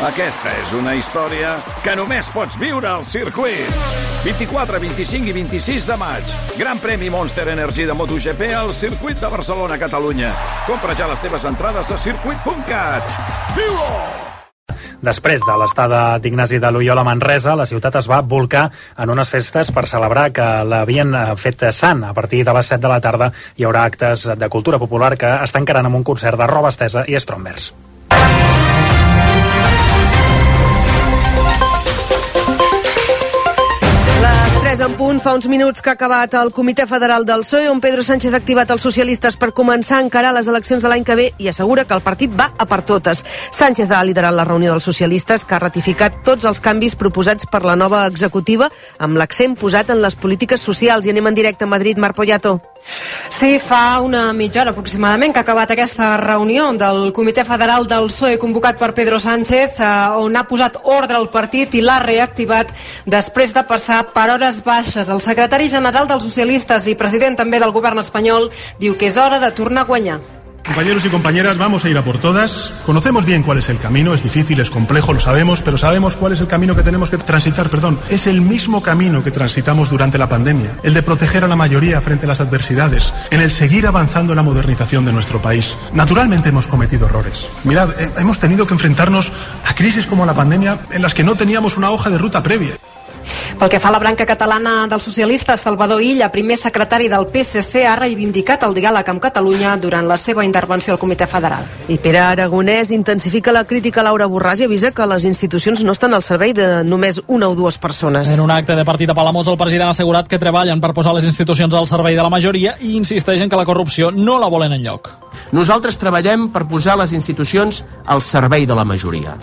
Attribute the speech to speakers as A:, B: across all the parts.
A: Aquesta és una història que només pots viure al circuit. 24, 25 i 26 de maig. Gran premi Monster Energy de MotoGP al circuit de Barcelona, Catalunya. Compra ja les teves entrades a circuit.cat. Viu-ho!
B: Després de l'estada d'Ignasi de Loyola a Manresa, la ciutat es va volcar en unes festes per celebrar que l'havien fet sant. A partir de les 7 de la tarda hi haurà actes de cultura popular que es tancaran amb un concert de roba estesa i Strombers.
C: Les 3 en punt, fa uns minuts que ha acabat el Comitè Federal del PSOE, on Pedro Sánchez ha activat els socialistes per començar a encarar les eleccions de l'any que ve i assegura que el partit va a per totes. Sánchez ha liderat la reunió dels socialistes, que ha ratificat tots els canvis proposats per la nova executiva, amb l'accent posat en les polítiques socials. I anem en directe a Madrid, Marc Poyato.
D: Sí, fa una mitja hora aproximadament que ha acabat aquesta reunió del Comitè Federal del PSOE convocat per Pedro Sánchez, on ha posat ordre al partit i l'ha reactivat després de passar per hores baixes. El secretari general dels socialistes i president també del govern espanyol diu que és hora de tornar a guanyar.
E: Compañeros y compañeras, vamos a ir a por todas. Conocemos bien cuál es el camino, es difícil, es complejo, lo sabemos, pero sabemos cuál es el camino que tenemos que transitar, Es el mismo camino que transitamos durante la pandemia, el de proteger a la mayoría frente a las adversidades, en el seguir avanzando en la modernización de nuestro país. Naturalmente hemos cometido errores. Mirad, hemos tenido que enfrentarnos a crisis como la pandemia en las que no teníamos una hoja de ruta previa.
D: Pel que fa a la branca catalana dels socialistes, Salvador Illa, primer secretari del PSC, ha reivindicat el diàleg amb Catalunya durant la seva intervenció al Comitè Federal.
C: I Pere Aragonès intensifica la crítica a Laura Borràs i avisa que les institucions no estan al servei de només una o dues persones.
F: En un acte de partit a Palamós, el president ha assegurat que treballen per posar les institucions al servei de la majoria i insisteixen que la corrupció no la volen enlloc.
G: Nosaltres treballem per posar les institucions al servei de la majoria.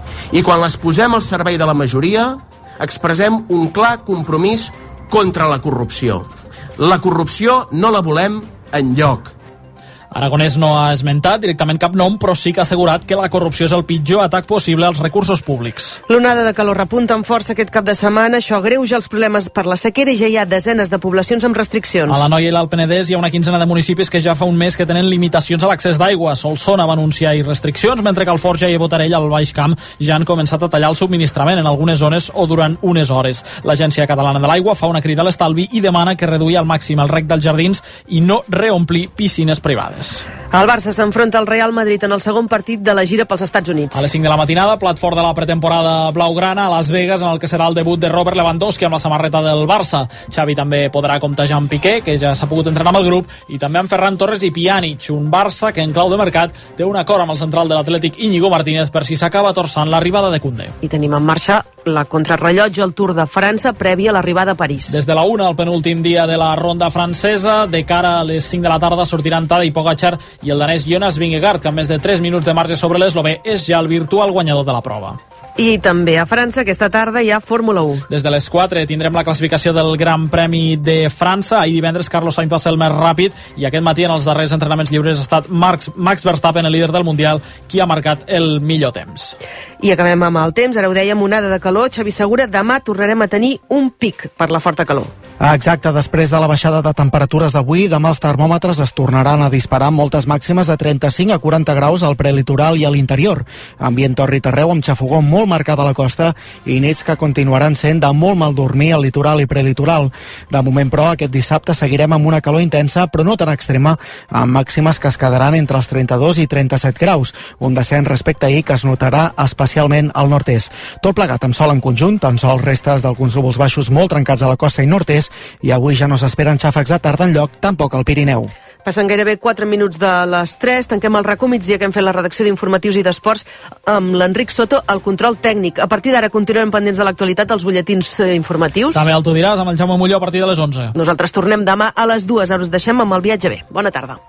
G: I quan les posem al servei de la majoria, expressem un clar compromís contra la corrupció. La corrupció no la volem enlloc.
F: Aragonès no ha esmentat directament cap nom, però sí que ha assegurat que la corrupció és el pitjor atac possible als recursos públics.
C: L'onada de calor repunta amb força aquest cap de setmana. Això agreuja els problemes per la sequera i ja hi ha desenes de poblacions amb restriccions.
F: A l'Anoia i l'Alt Penedès hi ha una quinzena de municipis que ja fa un mes que tenen limitacions a l'accés d'aigua. Solsona va anunciar restriccions, mentre que Alforja i Botarell, al Baix Camp, ja han començat a tallar el subministrament en algunes zones o durant unes hores. L'Agència Catalana de l'Aigua fa una crida a l'estalvi i demana que reduir al màxim el rec dels jardins i no reomplir piscines privades.
C: El Barça s'enfronta al Real Madrid en el segon partit de la gira pels Estats Units.
F: A les 5 de la matinada, plat fort de la pretemporada blaugrana a Las Vegas, en el que serà el debut de Robert Lewandowski amb la samarreta del Barça. Xavi també podrà comptejar amb Piqué, que ja s'ha pogut entrenar amb el grup, i també amb Ferran Torres i Pjanic, un Barça que en clau de mercat té un acord amb el central de l'Atlètic Íñigo Martínez per si s'acaba torçant l'arribada de Koundé.
C: I tenim en marxa la contrarrellotge al Tour de França prèvia a l'arribada a París.
F: Des de la 1, el penúltim dia de la ronda francesa, de cara a les 5 de la tarda sortiran Tadej Pogačar i el danès Jonas Vingegaard, que amb més de 3 minuts de marge sobre l'eslovè és ja el virtual guanyador de la prova.
C: I també a França aquesta tarda hi ha Fórmula 1.
F: Des de les 4 tindrem la classificació del Gran Premi de França. Ahir divendres Carlos Sainz va ser el més ràpid i aquest matí en els darrers entrenaments lliures ha estat Max Verstappen, el líder del Mundial, qui ha marcat el millor temps.
C: I acabem amb el temps. Ara ho dèiem, onada de calor. Xavi Segura, demà tornarem a tenir un pic per la forta calor.
H: Exacte, després de la baixada de temperatures d'avui, demà els termòmetres es tornaran a disparar amb moltes màximes de 35 a 40 graus al prelitoral i a l'interior. Ambient torri terreu amb xafogó molt marcada a la costa i nits que continuaran sent de molt mal dormir al litoral i prelitoral. De moment, però, aquest dissabte seguirem amb una calor intensa, però no tan extrema, amb màximes que es quedaran entre els 32 i 37 graus, un descens respecte a ahir que es notarà especialment al nord-est. Tot plegat amb sol en conjunt, tan sols restes d'alguns núvols baixos molt trencats a la costa i nord-est, i avui ja no s'esperen xàfecs de tarda enlloc, tampoc al Pirineu.
C: Passen gairebé 4 minuts de les 3. Tanquem el RACO migdia que hem fet la redacció d'informatius i d'esports amb l'Enric Soto, el control tècnic. A partir d'ara continuem pendents de l'actualitat als butlletins informatius.
F: També el tu diràs amb el Jaume Molló a partir de les 11.
C: Nosaltres tornem demà a les 2. Ara us deixem amb el viatge bé. Bona tarda.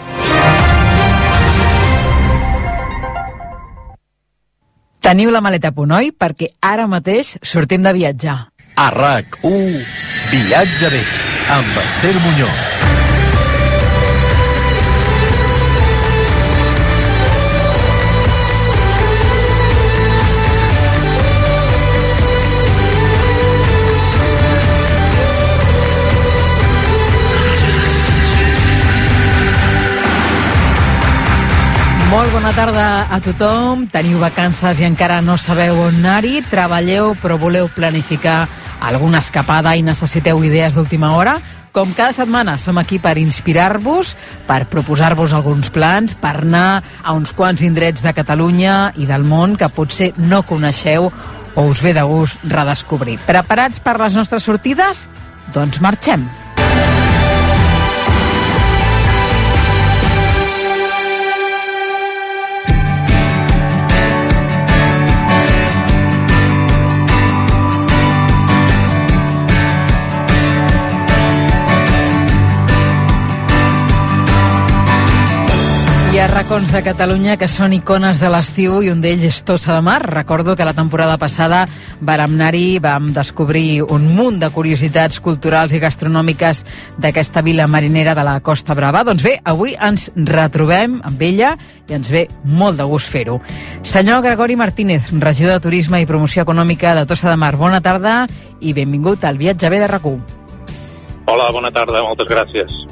I: Teniu la maleta a punt, oi? Perquè ara mateix sortim de viatjar.
J: A RAC1, Viatge bé, amb Esther Muñoz.
I: Molt bona bona tarda a tothom. Teniu vacances i encara no sabeu on anar-hi. Treballeu però voleu planificar alguna escapada i necessiteu idees d'última hora? Com cada setmana som aquí per inspirar-vos, per proposar-vos alguns plans, per anar a uns quants indrets de Catalunya i del món que potser no coneixeu o us ve de gust redescobrir. Preparats per les nostres sortides? Doncs marxem! Hi ha racons de Catalunya que són icones de l'estiu i un d'ells és Tossa de Mar. Recordo que la temporada passada vàrem anar-hi, vam descobrir un munt de curiositats culturals i gastronòmiques d'aquesta vila marinera de la Costa Brava. Doncs bé, avui ens retrobem amb ella i ens ve molt de gust fer-ho. Senyor Gregori Martínez, regidor de Turisme i Promoció Econòmica de Tossa de Mar, bona tarda i benvingut al Viatge B de RAC1.
K: Hola, bona tarda, moltes gràcies.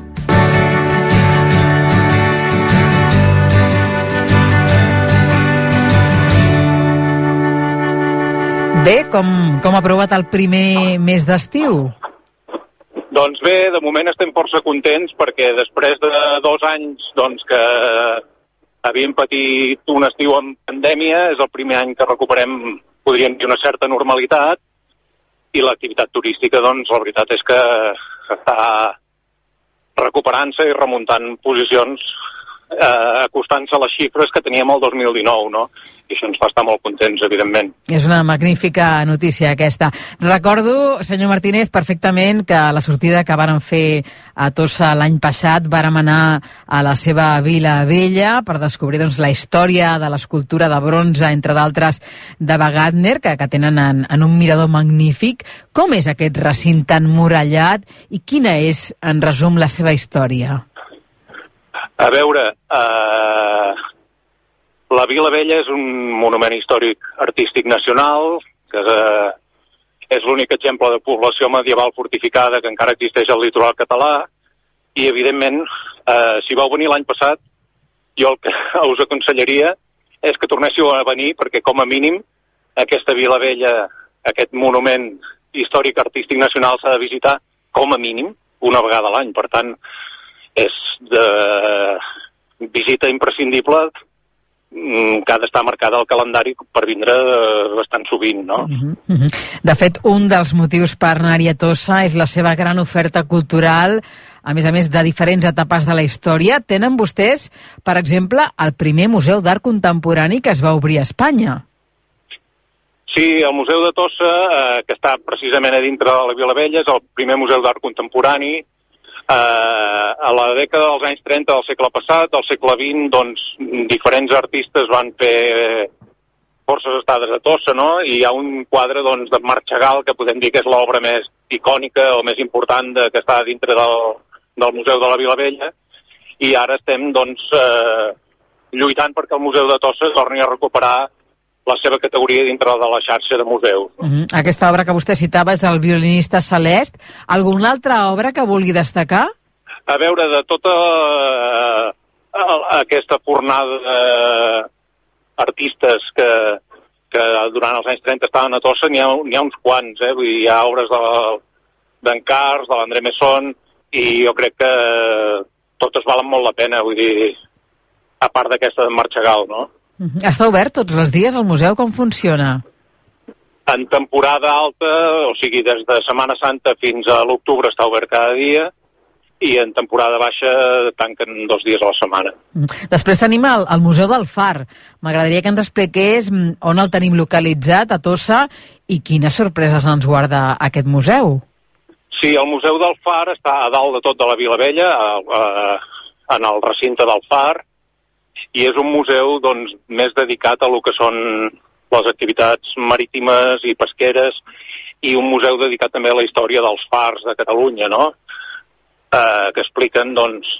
I: Bé, com ha provat el primer mes d'estiu?
K: Doncs bé, de moment estem força contents perquè després de 2 anys que havíem patit un estiu amb pandèmia, és el primer any que recuperem, podríem dir, una certa normalitat, i l'activitat turística, la veritat és que està recuperant-se i remuntant posicions, acostant-se a les xifres que teníem el 2019, no? I això ens fa estar molt contents, evidentment.
I: És una magnífica notícia aquesta. Recordo, senyor Martínez, perfectament que la sortida que vàrem fer a Tossa l'any passat vàrem anar a la seva Vila Vella per descobrir la història de l'escultura de bronze, entre d'altres, de Wagner, que tenen en un mirador magnífic. Com és aquest recinte emmurallat i quina és, en resum, la seva història?
K: A veure, la Vila Vella és un monument històric artístic nacional, que és l'únic exemple de població medieval fortificada que encara existeix al litoral català, i evidentment, si vau venir l'any passat, jo el que us aconsellaria és que tornéssiu a venir, perquè com a mínim aquesta Vila Vella, aquest monument històric artístic nacional s'ha de visitar com a mínim una vegada a l'any. Per tant, és de visita imprescindible que ha d'estar marcada al calendari per vindre bastant sovint, no?
I: De fet, un dels motius per anar-hi a Tossa és la seva gran oferta cultural, a més de diferents etapes de la història. Tenen vostès, per exemple, el primer museu d'art contemporani que es va obrir a Espanya.
K: Sí, el Museu de Tossa, que està precisament a dintre de la Vila Vella, és el primer museu d'art contemporani. A la dècada dels anys 30 del segle passat, del segle XX, diferents artistes van fer forces estades a Tossa, no? I hi ha un quadre de Marc Chagall, que podem dir que és l'obra més icònica o més important que està dintre del Museu de la Vila Vella, i ara estem lluitant perquè el Museu de Tossa torni a recuperar la seva categoria dintre de la xarxa de museus.
I: Aquesta obra que vostè citava és el violinista Celest. Alguna altra obra que vulgui destacar?
K: A veure, de tota aquesta fornada d'artistes que durant els anys 30 estaven a Tossa, n'hi ha uns quants, Vull dir, hi ha obres d'en Cars, de l'André Masson, i jo crec que totes valen molt la pena, vull dir, a part d'aquesta de Marc Chagall, no?
I: Està obert tots els dies el museu? Com funciona?
K: En temporada alta, o sigui, des de Setmana Santa fins a l'octubre està obert cada dia, i en temporada baixa tanquen 2 dies a la setmana.
I: Després tenim el Museu del Far. M'agradaria que ens expliqués on el tenim localitzat, a Tossa, i quines sorpreses ens guarda aquest museu.
K: Sí, el Museu del Far està a dalt de tot de la Vila Vella, en el recinte del Far, i és un museu més dedicat a lo que són les activitats marítimes i pesqueres, i un museu dedicat també a la història dels fars de Catalunya, no? Que expliquen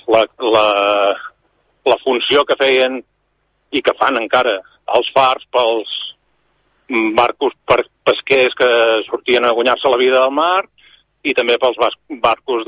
K: la funció que feien i que fan encara els fars pels barcos pesquers que sortien a guanyar-se la vida del mar, i també pels barcos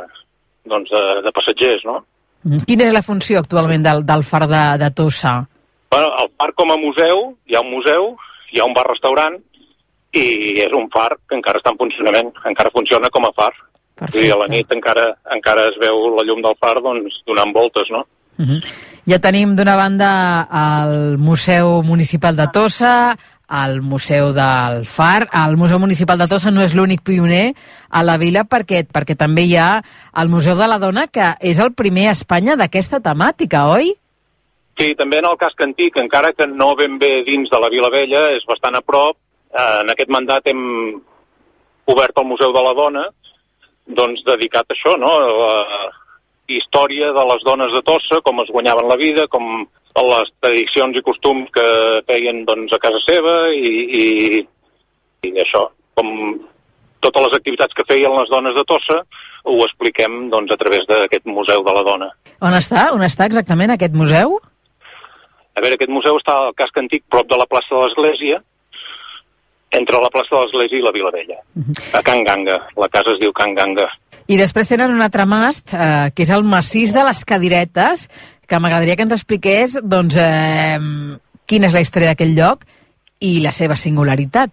K: de passatgers, no?
I: Quina és la funció actualment del far de Tossa?
K: Bueno, el far com a museu, hi ha un museu, hi ha un bar-restaurant, i és un far que encara està en funcionament, encara funciona com a far. I a la nit encara es veu la llum del far doncs, donant voltes, no?
I: Ja tenim d'una banda el Museu Municipal de Tossa, el Museu del Far. El Museu Municipal de Tossa no és l'únic pioner a la vila perquè també hi ha el Museu de la Dona, que és el primer a Espanya d'aquesta temàtica, oi?
K: Sí, també en el casc antic, encara que no ben bé dins de la Vila Vella, és bastant a prop. En aquest mandat hem obert el Museu de la Dona, doncs dedicat a això, no? La història de les dones de Tossa, com es guanyaven la vida, com les tradicions i costums que feien doncs, a casa seva i això, com totes les activitats que feien les dones de Tossa ho expliquem doncs, a través d'aquest Museu de la Dona.
I: On està? On està exactament aquest museu?
K: A veure, aquest museu està al casc antic, prop de la plaça de l'Església, entre la plaça de l'Església i la Vila Vella, a Can Ganga. La casa es diu Can Ganga.
I: I després tenen un altre mast, que és el massís de les Cadiretes, que m'agradaria que ens expliqués doncs, quina és la història d'aquell lloc i la seva singularitat.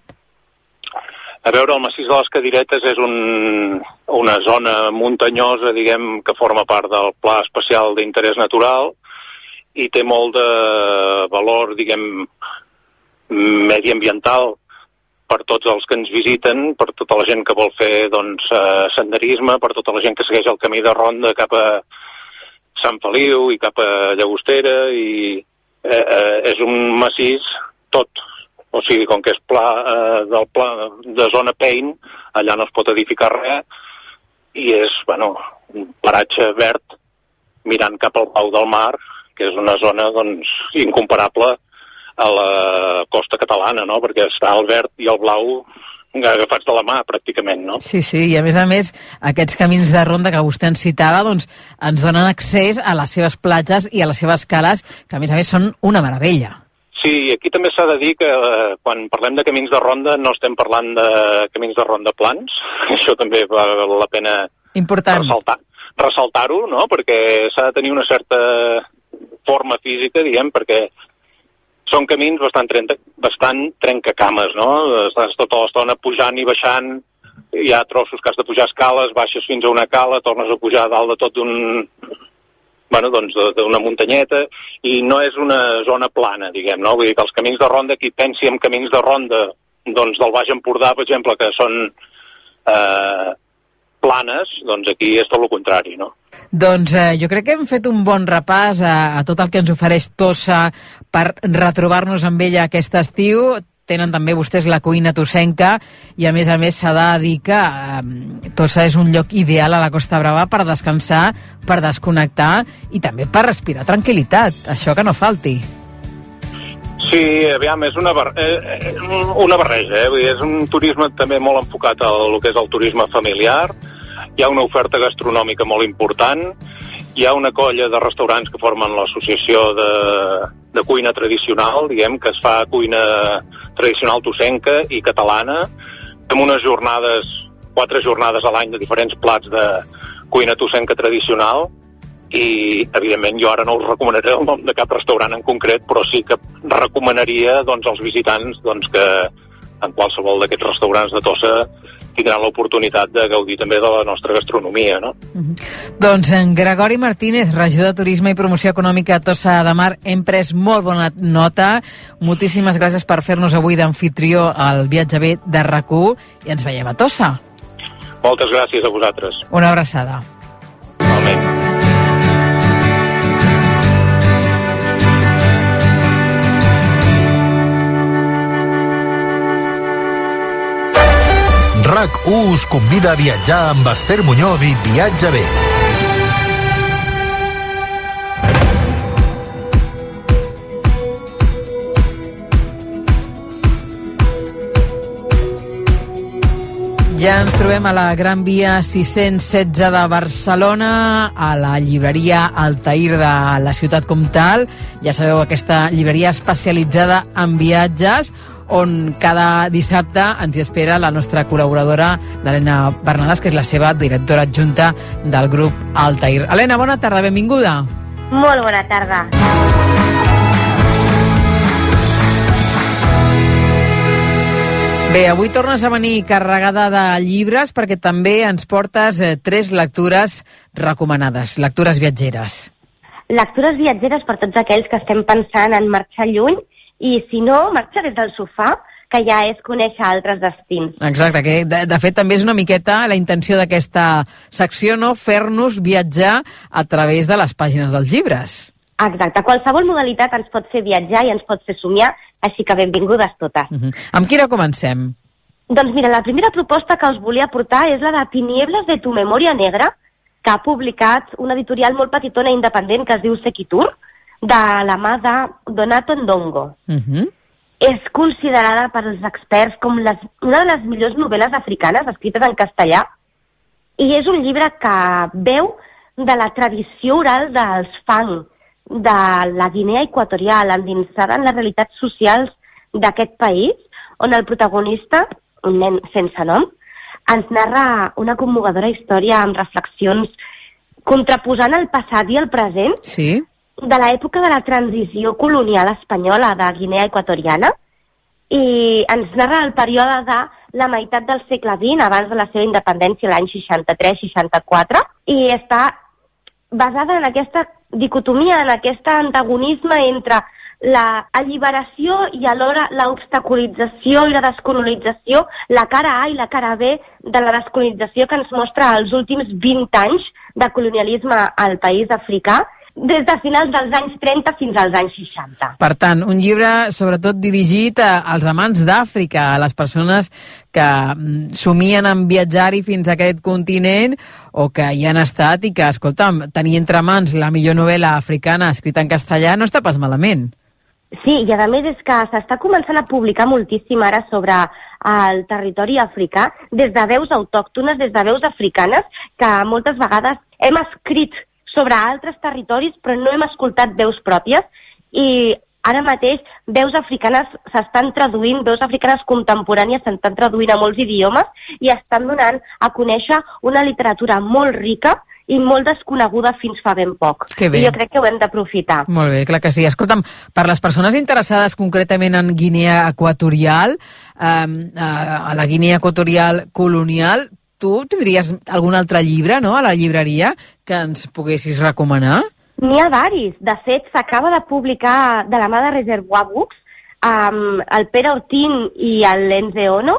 K: A veure, el massís de les Cadiretes és una zona muntanyosa, diguem, que forma part del Pla Especial d'Interès Natural i té molt de valor, diguem, mediambiental per tots els que ens visiten, per tota la gent que vol fer doncs, senderisme, per tota la gent que segueix el camí de ronda cap a Sant Feliu i cap a Llagostera, i és un massís tot. O sigui, com que és de zona Pein, allà no es pot edificar res, i és, bueno, un paratge verd mirant cap al Pau del Mar, que és una zona, doncs, incomparable a la costa catalana, no? Perquè està el verd i el blau agafats de la mà, pràcticament, no?
I: Sí, i a més, aquests camins de ronda que vostè ens citava, doncs, ens donen accés a les seves platges i a les seves cales, que a més són una meravella.
K: Sí, aquí també s'ha de dir que quan parlem de camins de ronda no estem parlant de camins de ronda plans, això també val la pena ressaltar-ho, no? Perquè s'ha de tenir una certa forma física, diguem, perquè són camins bastant trencacames, no? Estàs tota l'estona pujant i baixant, hi ha trossos que has de pujar escales, baixes fins a una cala, tornes a pujar dalt de tot d'una muntanyeta, i no és una zona plana, diguem, no? Vull dir que els camins de ronda, qui pensi en camins de ronda doncs del Baix Empordà, per exemple, que són planes, doncs aquí és tot el contrari, no?
I: Doncs jo crec que hem fet un bon repàs a tot el que ens ofereix Tossa per retrobar-nos amb ella aquest estiu. Tenen també vostès la cuina tossenca i a més s'ha de dir que Tossa és un lloc ideal a la Costa Brava per descansar, per desconnectar i també per respirar tranquil·litat, això que no falti.
K: Sí, aviam, és una barreja, vull dir, és un turisme també molt enfocat al que és el turisme familiar, hi ha una oferta gastronòmica molt important, hi ha una colla de restaurants que formen l'associació de cuina tradicional, diguem, que es fa cuina tradicional tossenca i catalana, amb unes jornades, 4 jornades a l'any de diferents plats de cuina tossenca tradicional, i evidentment jo ara no us recomanaré el nom de cap restaurant en concret, però sí que recomanaria doncs, als visitants doncs, que en qualsevol d'aquests restaurants de Tossa tindran l'oportunitat de gaudir també de la nostra gastronomia, no?
I: Doncs en Gregori Martínez, regidor de Turisme i Promoció Econòmica a Tossa de Mar, hem pres molt bona nota. Moltíssimes gràcies per fer-nos avui d'amfitrió al Viatge B de RAC1 i ens veiem a Tossa.
K: Moltes gràcies a vosaltres.
I: Una abraçada.
K: Igualment.
J: RAC1 us convida a viatjar amb Esther Muñoz i Viatge B.
I: Ja ens trobem a la Gran Via 616 de Barcelona, a la llibreria Altair de la ciutat comtal. Ja sabeu, aquesta llibreria especialitzada en viatges, on cada dissabte ens hi espera la nostra col·laboradora, l'Helena Bernades, que és la seva directora adjunta del grup Altair. Helena, bona tarda, benvinguda.
L: Molt bona tarda.
I: Bé, avui tornes a venir carregada de llibres perquè també ens portes 3 lectures recomanades, lectures viatgeres.
L: Lectures viatgeres per tots aquells que estem pensant en marxar lluny i, si no, marxar des del sofà, que ja és conèixer altres destins.
I: Exacte, que de fet també és una miqueta la intenció d'aquesta secció, no? Fer-nos viatjar a través de les pàgines dels llibres.
L: Exacte, qualsevol modalitat ens pot fer viatjar i ens pot fer somiar, així que benvingudes totes.
I: Amb quina comencem?
L: Doncs mira, la primera proposta que us volia portar és la de Tinieblas de tu memòria negra, que ha publicat una editorial molt petitona i independent que es diu Sequitur, de la mà de Donato Ndongo. És considerada per als experts com una de les millors novel·les africanes escrites en castellà, i és un llibre que beu de la tradició oral dels Fang, de la Guinea Equatorial, endinsada en les realitats socials d'aquest país, on el protagonista, un nen sense nom, ens narra una commovedora història amb reflexions contraposant el passat i el present de l'època de la transició colonial espanyola de Guinea Equatoriana, i ens narra el període de la meitat del segle XX, abans de la seva independència, l'any 63-64, i està basada en aquesta dicotomia, en aquest antagonisme entre la alliberació i alhora l'obstaculització i la descolonització, la cara A i la cara B de la descolonització que ens mostra els últims 20 anys de colonialisme al país africà, des de finals dels anys 30 fins als anys 60.
I: Per tant, un llibre sobretot dirigit als amants d'Àfrica, a les persones que somien en viatjar-hi fins a aquest continent o que hi han estat i que, escolta'm, tenir entre mans la millor novel·la africana escrita en castellà no està pas malament.
L: Sí, i a més és que s'està començant a publicar moltíssim ara sobre el territori africà des de veus autòctones, des de veus africanes, que moltes vegades hem escrit sobre altres territoris, però no hem escoltat veus pròpies, i ara mateix veus africanes s'estan traduint, veus africanes contemporànies s'estan traduint a molts idiomes i estan donant a conèixer una literatura molt rica i molt desconeguda fins fa ben poc. I jo crec que ho hem d'aprofitar.
I: Molt bé, clar que sí. Escolta'm, per les persones interessades concretament en Guinea Equatorial, a la Guinea Equatorial colonial, tu tindries algun altre llibre, no?, a la llibreria que ens poguessis recomanar?
L: N'hi ha varis. De fet, s'acaba de publicar de la mà de Reservoir Books, el Pere Ortín i el Lenze Ono,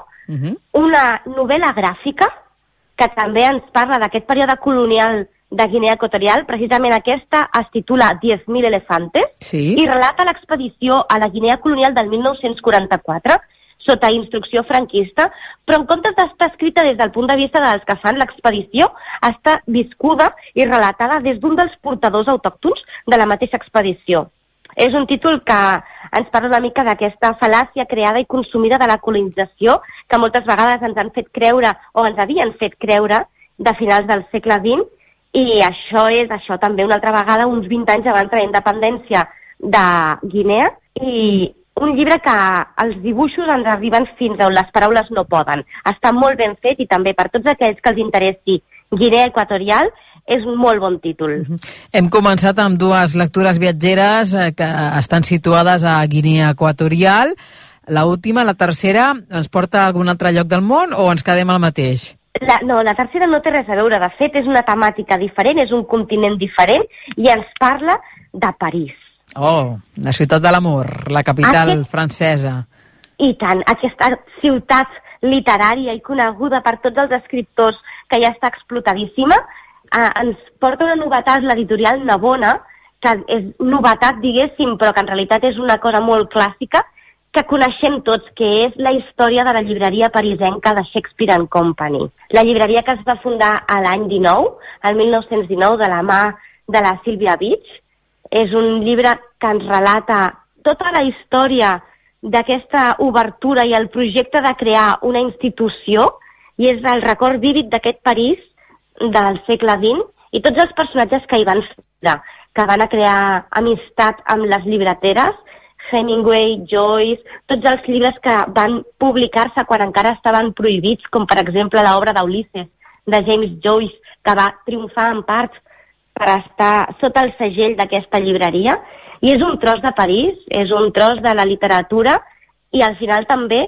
L: una novel·la gràfica que també ens parla d'aquest període colonial de Guinea Equatorial. Precisament aquesta es titula 10.000 elefantes i relata l'expedició a la Guinea colonial del 1944, sota instrucció franquista, però en comptes d'estar escrita des del punt de vista dels que fan l'expedició, està viscuda i relatada des d'un dels portadors autòctons de la mateixa expedició. És un títol que ens parla una mica d'aquesta fal·làcia creada i consumida de la colonització, que moltes vegades ens han fet creure, o ens havien fet creure, de finals del segle XX, i això és també una altra vegada, uns 20 anys abans de la independència de Guinea, i un llibre que els dibuixos ens arriben fins on les paraules no poden. Està molt ben fet i també per tots aquells que els interessi Guinea Equatorial és un molt bon títol.
I: Hem començat amb 2 lectures viatgeres que estan situades a Guinea Equatorial. La última, la tercera, ens porta a algun altre lloc del món o ens quedem al mateix?
L: No, la tercera no té res a veure. De fet, és una temàtica diferent, és un continent diferent i ens parla de París.
I: Oh, la ciutat de l'amor, la capital francesa.
L: I tant, aquesta ciutat literària i coneguda per tots els escriptors, que ja està explotadíssima, ens porta una novetat, l'editorial Navona, que és novetat, diguéssim, però que en realitat és una cosa molt clàssica, que coneixem tots, que és la història de la llibreria parisenca de Shakespeare and Company. La llibreria que es va fundar a l'any 19, el 1919, de la mà de la Sylvia Beach. És un llibre que ens relata tota la història d'aquesta obertura i el projecte de crear una institució, i és el record vívid d'aquest París del segle XX i tots els personatges que hi van fer, que van a crear amistat amb les llibreteres, Hemingway, Joyce, tots els llibres que van publicar-se quan encara estaven prohibits, com per exemple l'obra d'Ulisses, de James Joyce, que va triomfar en part per estar sota el segell d'aquesta llibreria, i és un tros de París, és un tros de la literatura, i al final també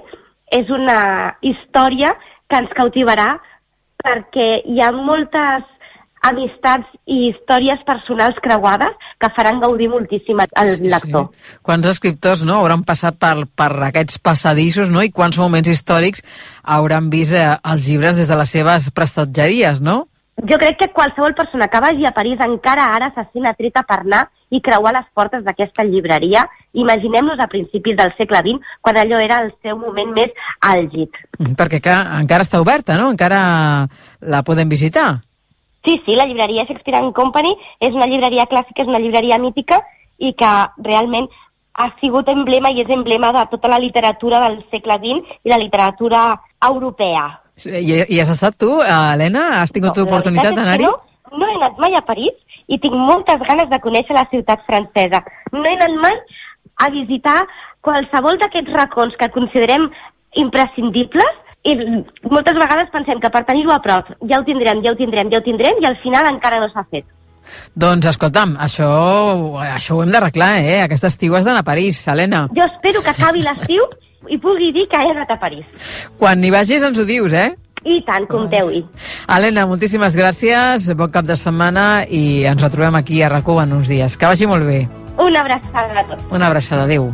L: és una història que ens cautivarà perquè hi ha moltes amistats i històries personals creuades que faran gaudir moltíssim al lector.
I: Sí. Quants escriptors hauran passat per aquests passadissos, no? I quants moments històrics hauran vist els llibres des de les seves prestatgeries, no?
L: Jo crec que qualsevol persona que vagi a París encara ara se sent atreta per anar i creuar les portes d'aquesta llibreria. Imaginem-nos a principis del segle XX, quan allò era el seu moment més àlgid.
I: Perquè encara està oberta, no? Encara la podem visitar.
L: Sí, la llibreria Shakespeare & Company és una llibreria clàssica, és una llibreria mítica i que realment ha sigut emblema i és emblema de tota la literatura del segle XX i la literatura europea.
I: I has estat tu, Helena? Has tingut oportunitat d'anar-hi?
L: No he anat mai a París i tinc moltes ganes de conèixer la ciutat francesa. No he anat mai a visitar qualsevol d'aquests racons que considerem imprescindibles i moltes vegades pensem que per tenir-ho a prop ja ho tindrem i al final encara no s'ha fet.
I: Doncs escolta'm, això ho hem d'arreglar, Aquest estiu has d'anar a París, Helena.
L: Jo espero que acabi l'estiu i pugui dir que he anat a París.
I: Quan hi vagis ens ho dius,
L: I tant, compteu-hi.
I: Helena, moltíssimes gràcies, bon cap de setmana i ens retrobem aquí a RAC1 en uns dies. Que vagi molt bé.
L: Una abraçada a tots.
I: Una abraçada, adéu.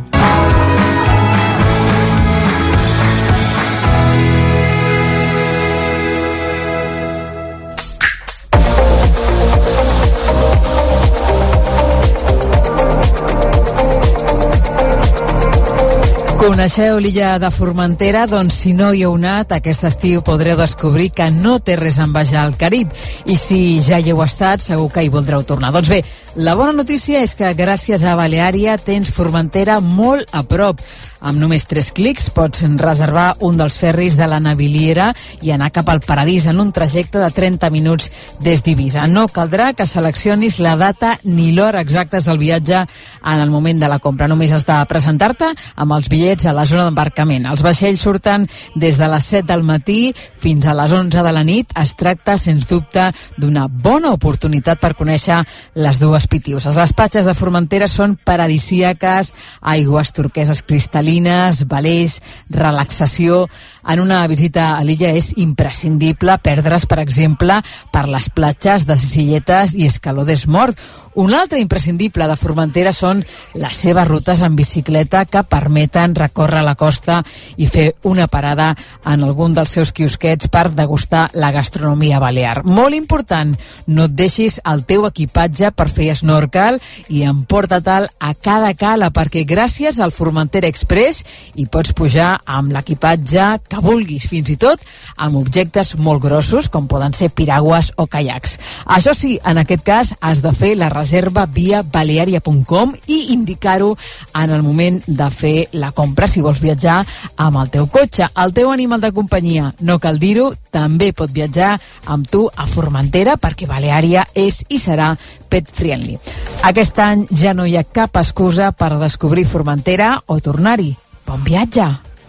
I: Coneixeu l'illa de Formentera? Doncs si no hi heu anat, aquest estiu podreu descobrir que no té res a envejar al Carib. I si ja hi heu estat, segur que hi voldreu tornar. Doncs bé, la bona notícia és que gràcies a Baleària tens Formentera molt a prop. Amb només 3 clics pots reservar un dels ferris de la Naviliera i anar cap al paradís en un trajecte de 30 minuts des d'Eivissa. No caldrà que seleccionis la data ni l'hora exactes del viatge en el moment de la compra. Només has de presentar-te amb els bitllets a la zona d'embarcament. Els vaixells surten des de les 7 del matí fins a les 11 de la nit. Es tracta, sens dubte, d'una bona oportunitat per conèixer les dues Pitiuses. Les platges de Formentera són paradisíaques, aigües turqueses cristal·lines, velers, relaxació. En una visita a l'illa és imprescindible perdre's, per exemple, per les platges de Silletes i Escaló d'Esmort. Un altre imprescindible de Formentera són les seves rutes en bicicleta que permeten recórrer la costa i fer una parada en algun dels seus quiosquets per degustar la gastronomia balear. Molt important, no et deixis el teu equipatge per fer snorkel i emporta-te'l a cada cala, perquè gràcies al Formentera Express hi pots pujar amb l'equipatge que vulguis, fins i tot amb objectes molt grossos com poden ser piragües o caiacs. Això sí, en aquest cas has de fer la reserva via balearia.com i indicar-ho en el moment de fer la compra si vols viatjar amb el teu cotxe. El teu animal de companyia, no cal dir-ho, també pot viatjar amb tu a Formentera perquè Baleària és i serà pet friendly. Aquest any ja no hi ha cap excusa per descobrir Formentera o tornar-hi. Bon viatge!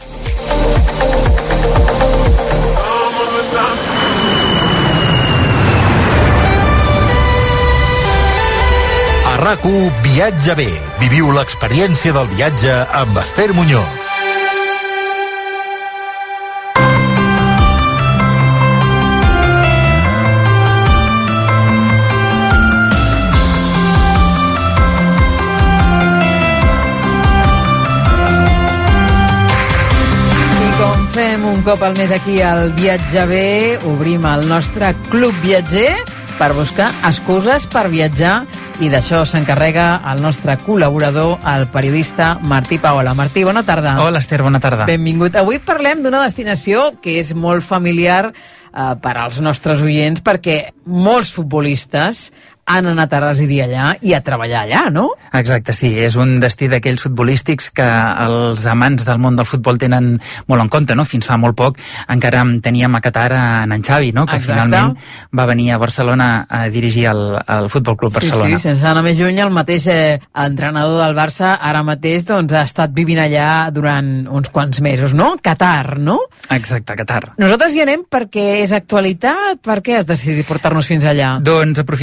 J: A RAC1 Viatge bé. Viviu l'experiència del viatge amb Esther Muñoz.
I: Fem un cop al mes aquí al Viatge bé, obrim el nostre Club Viatger per buscar excuses per viatjar i d'això s'encarrega el nostre col·laborador, el periodista Martí Paola. Martí, bona tarda.
M: Hola, Esther, bona tarda.
I: Benvingut. Avui parlem d'una destinació que és molt familiar per als nostres oients perquè molts futbolistes han anat a residir allà i a treballar allà, no?
M: Exacte, sí. És un destí d'aquells futbolístics que els amants del món del futbol tenen molt en compte, no? Fins fa molt poc encara teníem a Qatar en Xavi, no? Que finalment va venir a Barcelona a dirigir el Futbol Club Barcelona.
I: Sí, sense anar més lluny, el mateix entrenador del Barça ara mateix doncs, ha estat vivint allà durant uns quants mesos, no? Qatar, no?
M: Exacte, Qatar.
I: Nosaltres hi anem perquè és actualitat. Per què has decidit portar-nos fins allà?
M: Doncs aprofitant l'avinentesa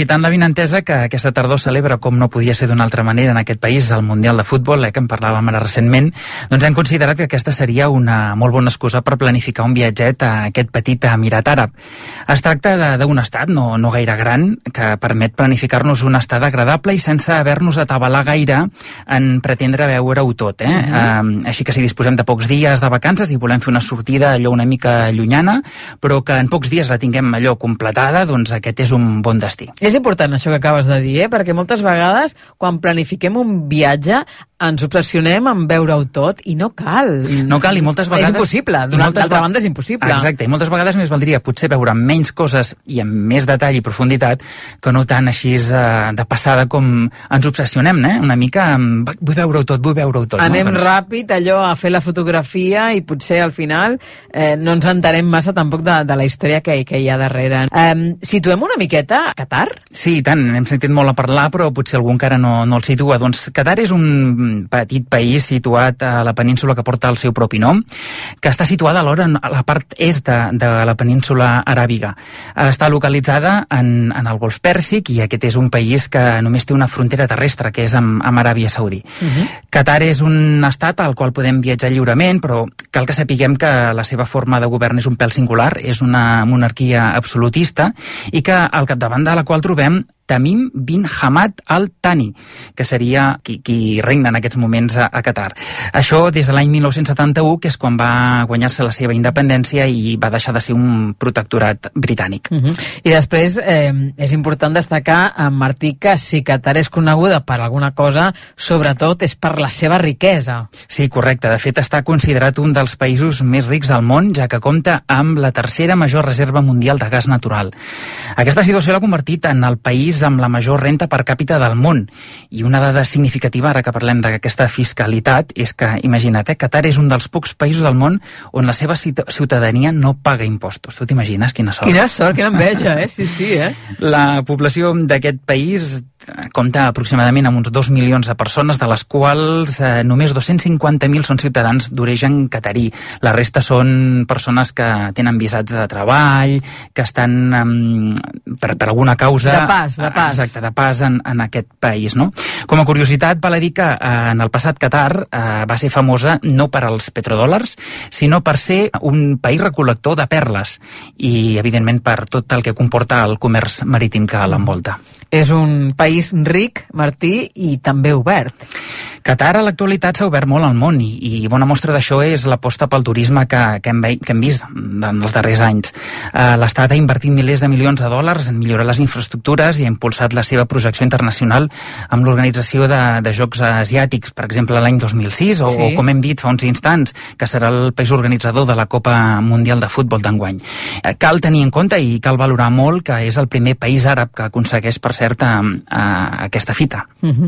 M: entesa que aquesta tardor celebra, com no podia ser d'una altra manera en aquest país, el Mundial de Futbol, que en parlàvem ara recentment, doncs hem considerat que aquesta seria una molt bona excusa per planificar un viatget a aquest petit emirat àrab. Es tracta d'un estat no gaire gran que permet planificar-nos una estada agradable i sense haver-nos atabalar gaire en pretendre veure-ho tot. Així que si disposem de pocs dies de vacances i volem fer una sortida allò una mica llunyana, però que en pocs dies la tinguem allò completada, doncs aquest és un bon destí.
I: És important això que acabes de dir, perquè moltes vegades quan planifiquem un viatge ens obsessionem en veure-ho tot i no cal.
M: No cal, i moltes vegades...
I: És impossible, d'altra banda és impossible.
M: Exacte, i moltes vegades més valdria potser veure amb menys coses i amb més detall i profunditat que no tant així de passada com ens obsessionem, una mica amb vull veure-ho tot.
I: Anem ràpid allò a fer la fotografia i potser al final no ens entenem massa tampoc de la història que hi ha darrere. Situem una miqueta a Qatar?
M: Sí, i tant, hem sentit molt a parlar, però potser algú encara no el situa. Doncs Qatar és un petit país situat a la península que porta el seu propi nom, que està situada alhora a la part est de la península aràbiga. Està localitzada en el Golf Pèrsic i aquest és un país que només té una frontera terrestre, que és amb Aràbia Saudí. Qatar és un estat al qual podem viatjar lliurement, però cal que sapiguem que la seva forma de govern és un pèl singular, és una monarquia absolutista i que al capdavant de la qual trobem Tamim bin Hamad Al Thani, que seria qui regna en aquests moments a Qatar. Això des de l'any 1971, que és quan va guanyar-se la seva independència i va deixar de ser un protectorat britànic.
I: I després és important destacar, Martí, que si Qatar és coneguda per alguna cosa, sobretot és per la seva riquesa.
M: Sí, correcte. De fet, està considerat un dels països més rics del món, ja que compta amb la tercera major reserva mundial de gas natural. Aquesta situació l'ha convertit en el país amb la major renta per càpita del món. I una dada significativa, ara que parlem d'aquesta fiscalitat, és que, imagina't, Qatar és un dels pocs països del món on la seva ciutadania no paga impostos. Tu t'imagines quina sort?
I: Quina sort, quina enveja, Sí.
M: La població d'aquest país compta aproximadament amb uns 2 milions de persones, de les quals només 250.000 són ciutadans d'origen catarí. La resta són persones que tenen visats de treball, que estan per alguna causa...
I: De pas.
M: Exacte, de pas en aquest país, no? Com a curiositat, val a dir que en el passat Qatar va ser famosa no per als petrodòlars, sinó per ser un país recol·lector de perles i, evidentment, per tot el que comporta el comerç marítim que l'envolta.
I: És un país ric, Martí, i també obert.
M: Qatar a l'actualitat s'ha obert molt al món i bona mostra d'això és l'aposta pel turisme que hem vist en els darrers anys. L'Estat ha invertit milers de milions de dòlars en millorar les infraestructures i ha impulsat la seva projecció internacional amb l'organització de Jocs Asiàtics, per exemple, l'any 2006, o com hem dit fa uns instants, que serà el país organitzador de la Copa Mundial de Futbol d'enguany. Cal tenir en compte i cal valorar molt que és el primer país àrab que aconsegueix, per cert, aquesta fita.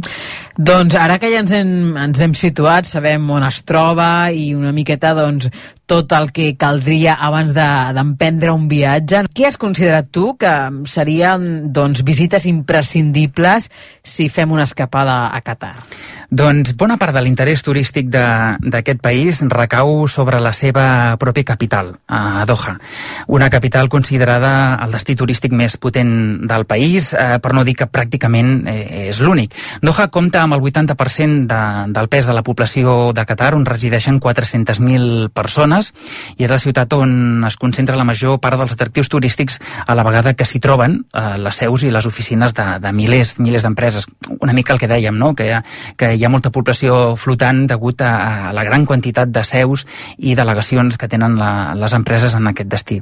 I: Doncs ara que ja ens hem situat, sabem on es troba i una miqueta tot el que caldria abans d'emprendre un viatge. Què has considerat tu que serien visites imprescindibles si fem una escapada a Qatar?
M: Doncs bona part de l'interès turístic d'aquest país recau sobre la seva pròpia capital, a Doha. Una capital considerada el destí turístic més potent del país, per no dir que pràcticament és l'únic. Doha compta amb el 80% del pes de la població de Qatar, on resideixen 400.000 persones, i és la ciutat on es concentra la major part dels atractius turístics, a la vegada que s'hi troben les seus i les oficines de milers d'empreses. Una mica el que dèiem, no? Que hi ha molta població flotant degut a la gran quantitat de seus i delegacions que tenen les empreses en aquest destí.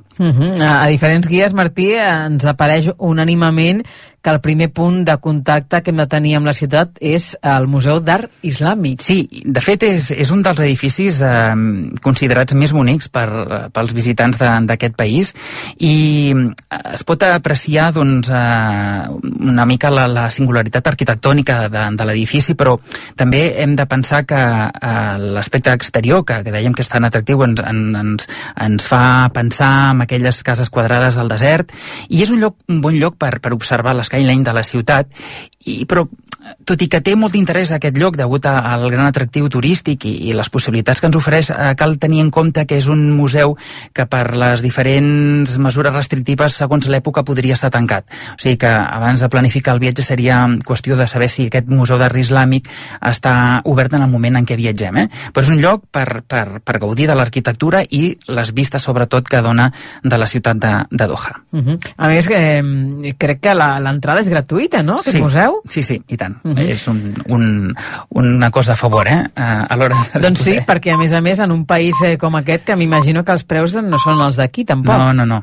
I: A diferents guies, Martí, ens apareix unànimament que el primer punt de contacte que hem de tenir amb la ciutat és el Museu d'Art Islàmic.
M: Sí, de fet és un dels edificis considerats més bonics pels visitants d'aquest país i es pot apreciar una mica la singularitat arquitectònica de l'edifici, però també hem de pensar que l'aspecte exterior, que dèiem que és tan atractiu, ens fa pensar en aquelles cases quadrades del desert, i és un bon lloc per observar les skyline de la ciutat, però tot i que té molt d'interès aquest lloc degut al gran atractiu turístic i les possibilitats que ens ofereix, cal tenir en compte que és un museu que per les diferents mesures restrictives segons l'època podria estar tancat. O sigui que abans de planificar el viatge seria qüestió de saber si aquest museu d'art islàmic està obert en el moment en què viatgem. Però és un lloc per gaudir de l'arquitectura i les vistes sobretot que dona de la ciutat de Doha.
I: A més, crec que l'entrada és gratuïta, no? Aquest museu?
M: Sí, i tant. És una cosa a favor, a l'hora de...
I: Doncs sí, perquè a més en un país com aquest, que m'imagino que els preus no són els d'aquí, tampoc.
M: No.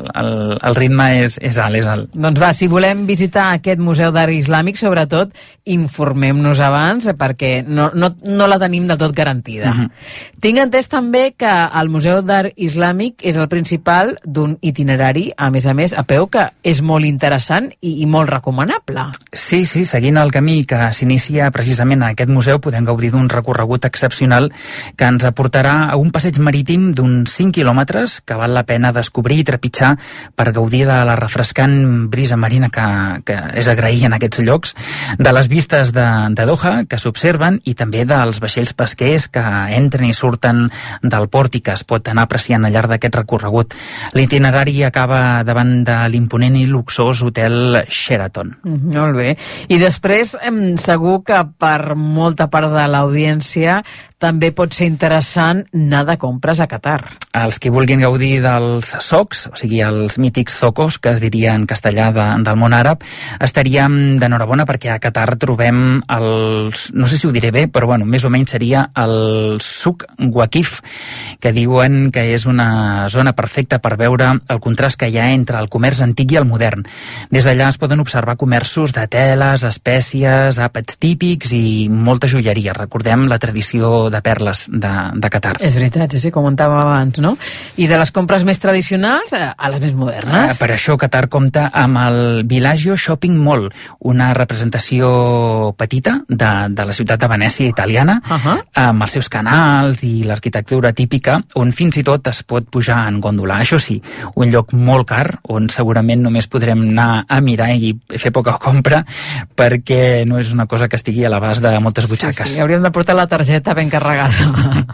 M: El ritme és alt.
I: Doncs va, si volem visitar aquest Museu d'Art Islàmic, sobretot, informem-nos abans, perquè no la tenim del tot garantida. Tinc entès també que el Museu d'Art Islàmic és el principal d'un itinerari, a més, a peu, que és molt interessant i molt recomanable.
M: Sí, seguint el camí que s'inicia precisament en aquest museu podem gaudir d'un recorregut excepcional que ens aportarà a un passeig marítim d'uns 5 quilòmetres que val la pena descobrir i trepitjar per gaudir de la refrescant brisa marina que és agrair en aquests llocs, de les vistes de Doha que s'observen i també dels vaixells pesquers que entren i surten del port i que es pot anar apreciant al llarg d'aquest recorregut. L'itinerari acaba davant de l'imponent i luxós hotel Sheraton.
I: Molt bé. I després segur que per molta part de l'audiència també pot ser interessant anar de compres a Qatar.
M: Els que vulguin gaudir dels socs, o sigui, els mítics zocos, que es diria en castellà del món àrab, estaríem d'enhorabona perquè a Qatar trobem els... no sé si ho diré bé, però bueno, més o menys seria el Souk Waqif, que diuen que és una zona perfecta per veure el contrast que hi ha entre el comerç antic i el modern. Des d'allà es poden observar comerços de teles, espècies, àpats típics i molta joieria. Recordem la tradició de perles de Qatar.
I: És veritat, sí, comentàvem abans, no? I de les compres més tradicionals a les més modernes.
M: Per això Qatar compta amb el Villaggio Shopping Mall, una representació petita de la ciutat de Venècia italiana, amb els seus canals i l'arquitectura típica, on fins i tot es pot pujar en gòndola. Això sí, un lloc molt car, on segurament només podrem anar a mirar i fer poca compra, perquè no és una cosa que estigui a l'abast de moltes butxaques.
I: Sí, hauríem de portar la targeta ben carregada.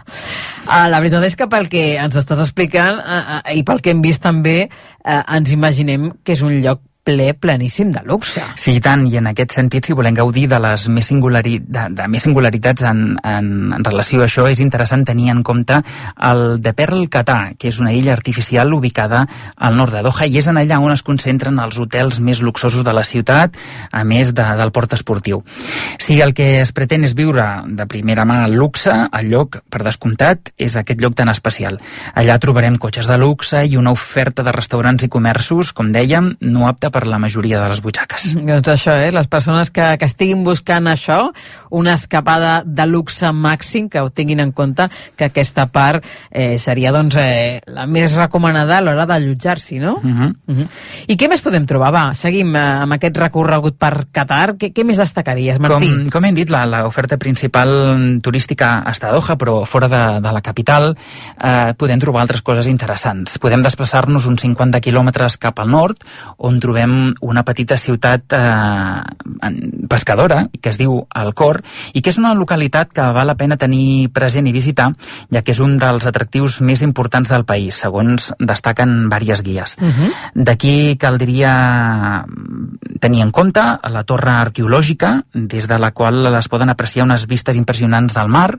I: La veritat és que pel que ens estàs explicant i pel que hem vist també, ens imaginem que és un lloc pleníssim de luxe.
M: Sí, i tant, i en aquest sentit, si volem gaudir de les més singularitats en relació a això, és interessant tenir en compte el de Pearl Qatar, que és una illa artificial ubicada al nord de Doha, i és en allà on es concentren els hotels més luxosos de la ciutat, a més del port esportiu. Si el que es pretén és viure de primera mà el luxe, el lloc, per descomptat, és aquest lloc tan especial. Allà trobarem cotxes de luxe i una oferta de restaurants i comerços, com dèiem, no apta per la majoria de les butxaques.
I: Doncs això, les persones que estiguin buscant això, una escapada de luxe màxim, que ho tinguin en compte, que aquesta part seria doncs la més recomanada a l'hora d'allotjar-s'hi, no? I què més podem trobar? Va, seguim amb aquest recorregut per Qatar. Què més destacaries, Martí?
M: Com hem dit, l'oferta principal turística està a Doha, però fora de la capital podem trobar altres coses interessants. Podem desplaçar-nos uns 50 quilòmetres cap al nord, on trobem una petita ciutat pescadora, que es diu Al-Khor, i que és una localitat que val la pena tenir present i visitar, ja que és un dels atractius més importants del país, segons destaquen diverses guies. D'aquí caldria tenir en compte la torre arqueològica, des de la qual es poden apreciar unes vistes impressionants del mar,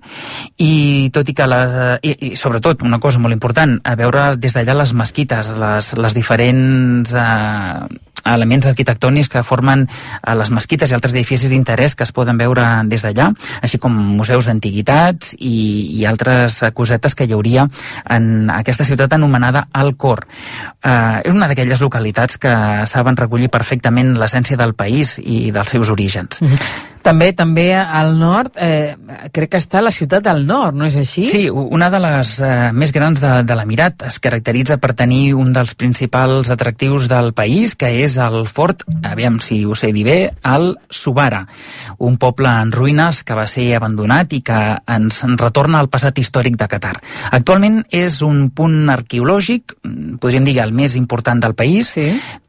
M: i tot i que i sobretot, una cosa molt important, a veure des d'allà les mesquites, les diferents elements arquitectònics que formen les mesquites i altres edificis d'interès que es poden veure des d'allà, així com museus d'antiguitats i altres cosetes que hi hauria en aquesta ciutat anomenada Al-Khor. És una d'aquelles localitats que saben recollir perfectament l'essència del país i dels seus orígens.
I: També al nord, crec que està la ciutat del nord, no és així?
M: Sí, una de les més grans de l'Emirat. Es caracteritza per tenir un dels principals atractius del país, que és el fort, aviam si ho sé dir bé, el Subara, un poble en ruïnes que va ser abandonat i que ens retorna al passat històric de Qatar. Actualment és un punt arqueològic, podríem dir el més important del país, sí.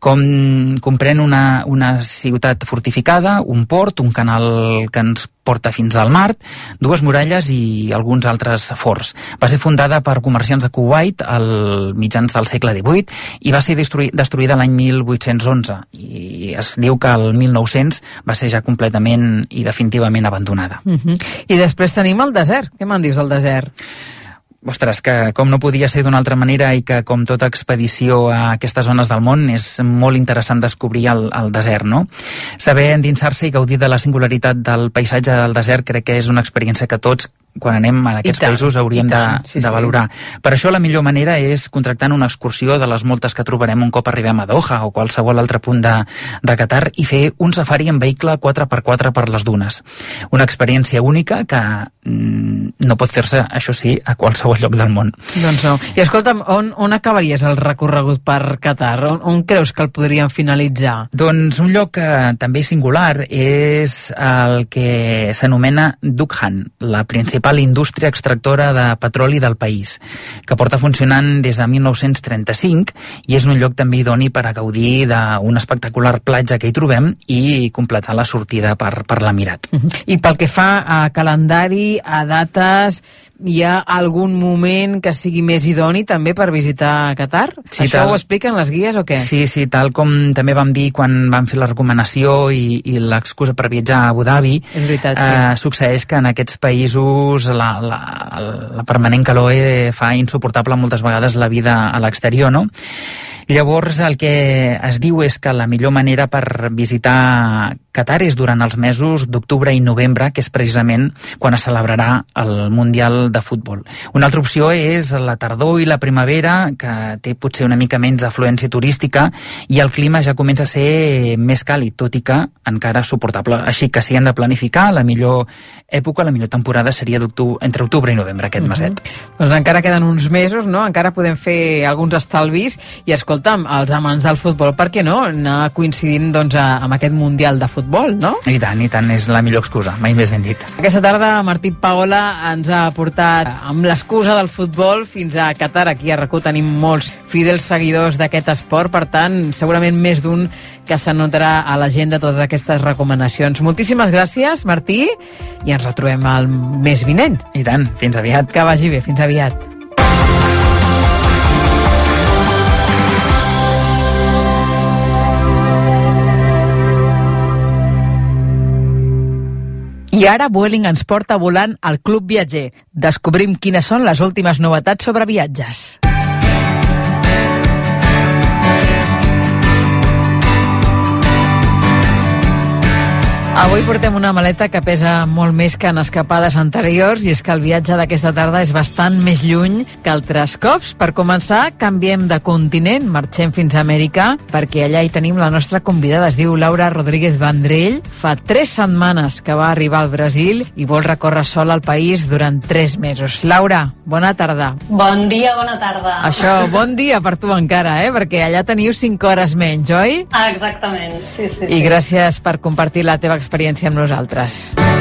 M: Comprèn una ciutat fortificada, un port, un canal que ens porta fins al mar, 2 muralles i alguns altres forts. Va ser fundada per comerciants de Kuwait al mitjans del segle XVIII i va ser destruïda l'any 1811 i es diu que el 1900 va ser ja completament i definitivament abandonada.
I: I després tenim el desert. Què me'n dius del desert?
M: Ostres, que com no podia ser d'una altra manera i que com tota expedició a aquestes zones del món és molt interessant descobrir el desert, no? Saber endinsar-se i gaudir de la singularitat del paisatge del desert crec que és una experiència que tots quan anem a aquests països hauríem de valorar. Per això la millor manera és contractant una excursió de les moltes que trobarem un cop arribem a Doha o qualsevol altre punt de Qatar i fer un safari en vehicle 4x4 per les dunes. Una experiència única que no pot fer-se, això sí, a qualsevol lloc del món.
I: Doncs no. I escolta'm, on acabaries el recorregut per Qatar? On creus que el podríem finalitzar?
M: Doncs un lloc també singular és el que s'anomena Dukhan, la principal indústria extractora de petroli del país, que porta funcionant des de 1935 i és un lloc també idoni per a gaudir d'una espectacular platja que hi trobem i completar la sortida per l'Emirat.
I: I pel que fa a calendari, a dates, hi ha algun moment que sigui més idoni també per visitar Qatar? Sí, això ho expliquen les guies o què?
M: Sí, tal com també vam dir quan vam fer la recomanació i l'excusa per viatjar a Abu Dhabi,
I: és veritat, sí.
M: Succeeix que en aquests països la permanent calor fa insuportable moltes vegades la vida a l'exterior, no? Llavors el que es diu és que la millor manera per visitar Qatar és durant els mesos d'octubre i novembre, que és precisament quan es celebrarà el Mundial de Futbol. Una altra opció és la tardor i la primavera, que té potser una mica menys afluència turística i el clima ja comença a ser més càlid, tot i que encara suportable. Així que si hem de planificar, la millor època, la millor temporada seria entre octubre i novembre, aquest meset.
I: Doncs encara queden uns mesos, no? Encara podem fer alguns estalvis i escolta'm, els amants del futbol, per què no? Anar coincidint doncs, amb aquest Mundial de Futbol, no?
M: I tant, és la millor excusa, mai més ben dit.
I: Aquesta tarda Martí Paola ens ha portat amb l'excusa del futbol fins a Qatar. Aquí a RAC1 tenim molts fidels seguidors d'aquest esport, per tant, segurament més d'un que s'anotarà a l'agenda totes aquestes recomanacions. Moltíssimes gràcies, Martí, i ens retrobem el mes vinent.
M: I tant, fins aviat.
I: Que vagi bé, fins aviat. I ara Vueling ens porta volant al Club Viatger. Descobrim quines són les últimes novetats sobre viatges. Avui portem una maleta que pesa molt més que en escapades anteriors i és que el viatge d'aquesta tarda és bastant més lluny que altres cops. Per començar, canviem de continent, marxem fins a Amèrica perquè allà hi tenim la nostra convidada, es diu Laura Rodríguez Vendrell. Fa 3 setmanes que va arribar al Brasil i vol recórrer sola el país durant 3 mesos. Laura, bona tarda.
N: Bon dia, bona tarda.
I: Això, bon dia per tu encara, perquè allà teniu 5 hores menys, oi?
N: Ah, exactament, sí.
I: I gràcies per compartir la teva experiència amb nosaltres.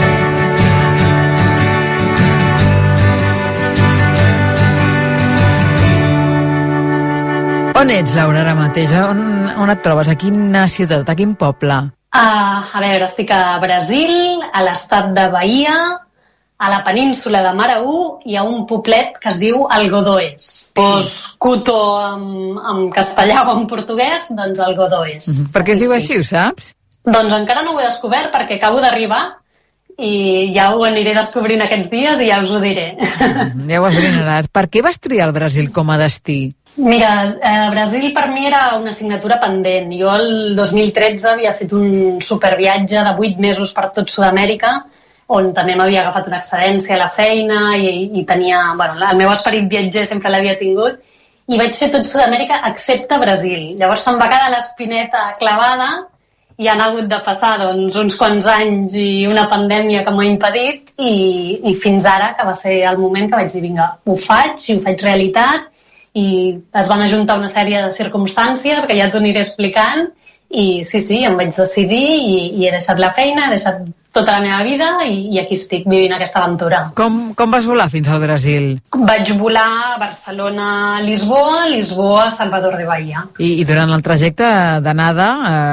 I: On ets, Laura, ara mateix? On et trobes? A quina ciutat? A quin poble?
N: A veure, estic a Brasil, a l'estat de Bahia, a la península de Maraú, hi ha un poblet que es diu Algodoés. Cuto en castellà o en portuguès, doncs Algodoés.
I: Per què es diu així, ho saps?
N: Doncs encara no ho he descobert perquè acabo d'arribar i ja ho aniré descobrint aquests dies i ja us ho diré.
I: Ja ho esbrinaràs. Per què vas triar el Brasil com a destí?
N: Mira, Brasil per mi era una assignatura pendent. Jo el 2013 havia fet un superviatge de 8 mesos per tot Sud-amèrica, on també m'havia agafat una excedència a la feina i tenia... Bueno, el meu esperit viatger sempre l'havia tingut i vaig fer tot Sud-amèrica excepte Brasil. Llavors se'm va quedar l'espineta clavada hi han hagut de passar doncs, uns quants anys i una pandèmia que m'ho ha impedit i fins ara, que va ser el moment que vaig dir, vinga, ho faig i ho faig realitat, i es van ajuntar una sèrie de circumstàncies que ja t'ho aniré explicant, i sí, em vaig decidir i he deixat la feina, he deixat tota la meva vida i aquí estic vivint aquesta aventura.
I: Com vas volar fins al Brasil?
N: Vaig volar a Barcelona, Lisboa, Lisboa, Salvador de Bahia. I
I: durant el trajecte d'anada,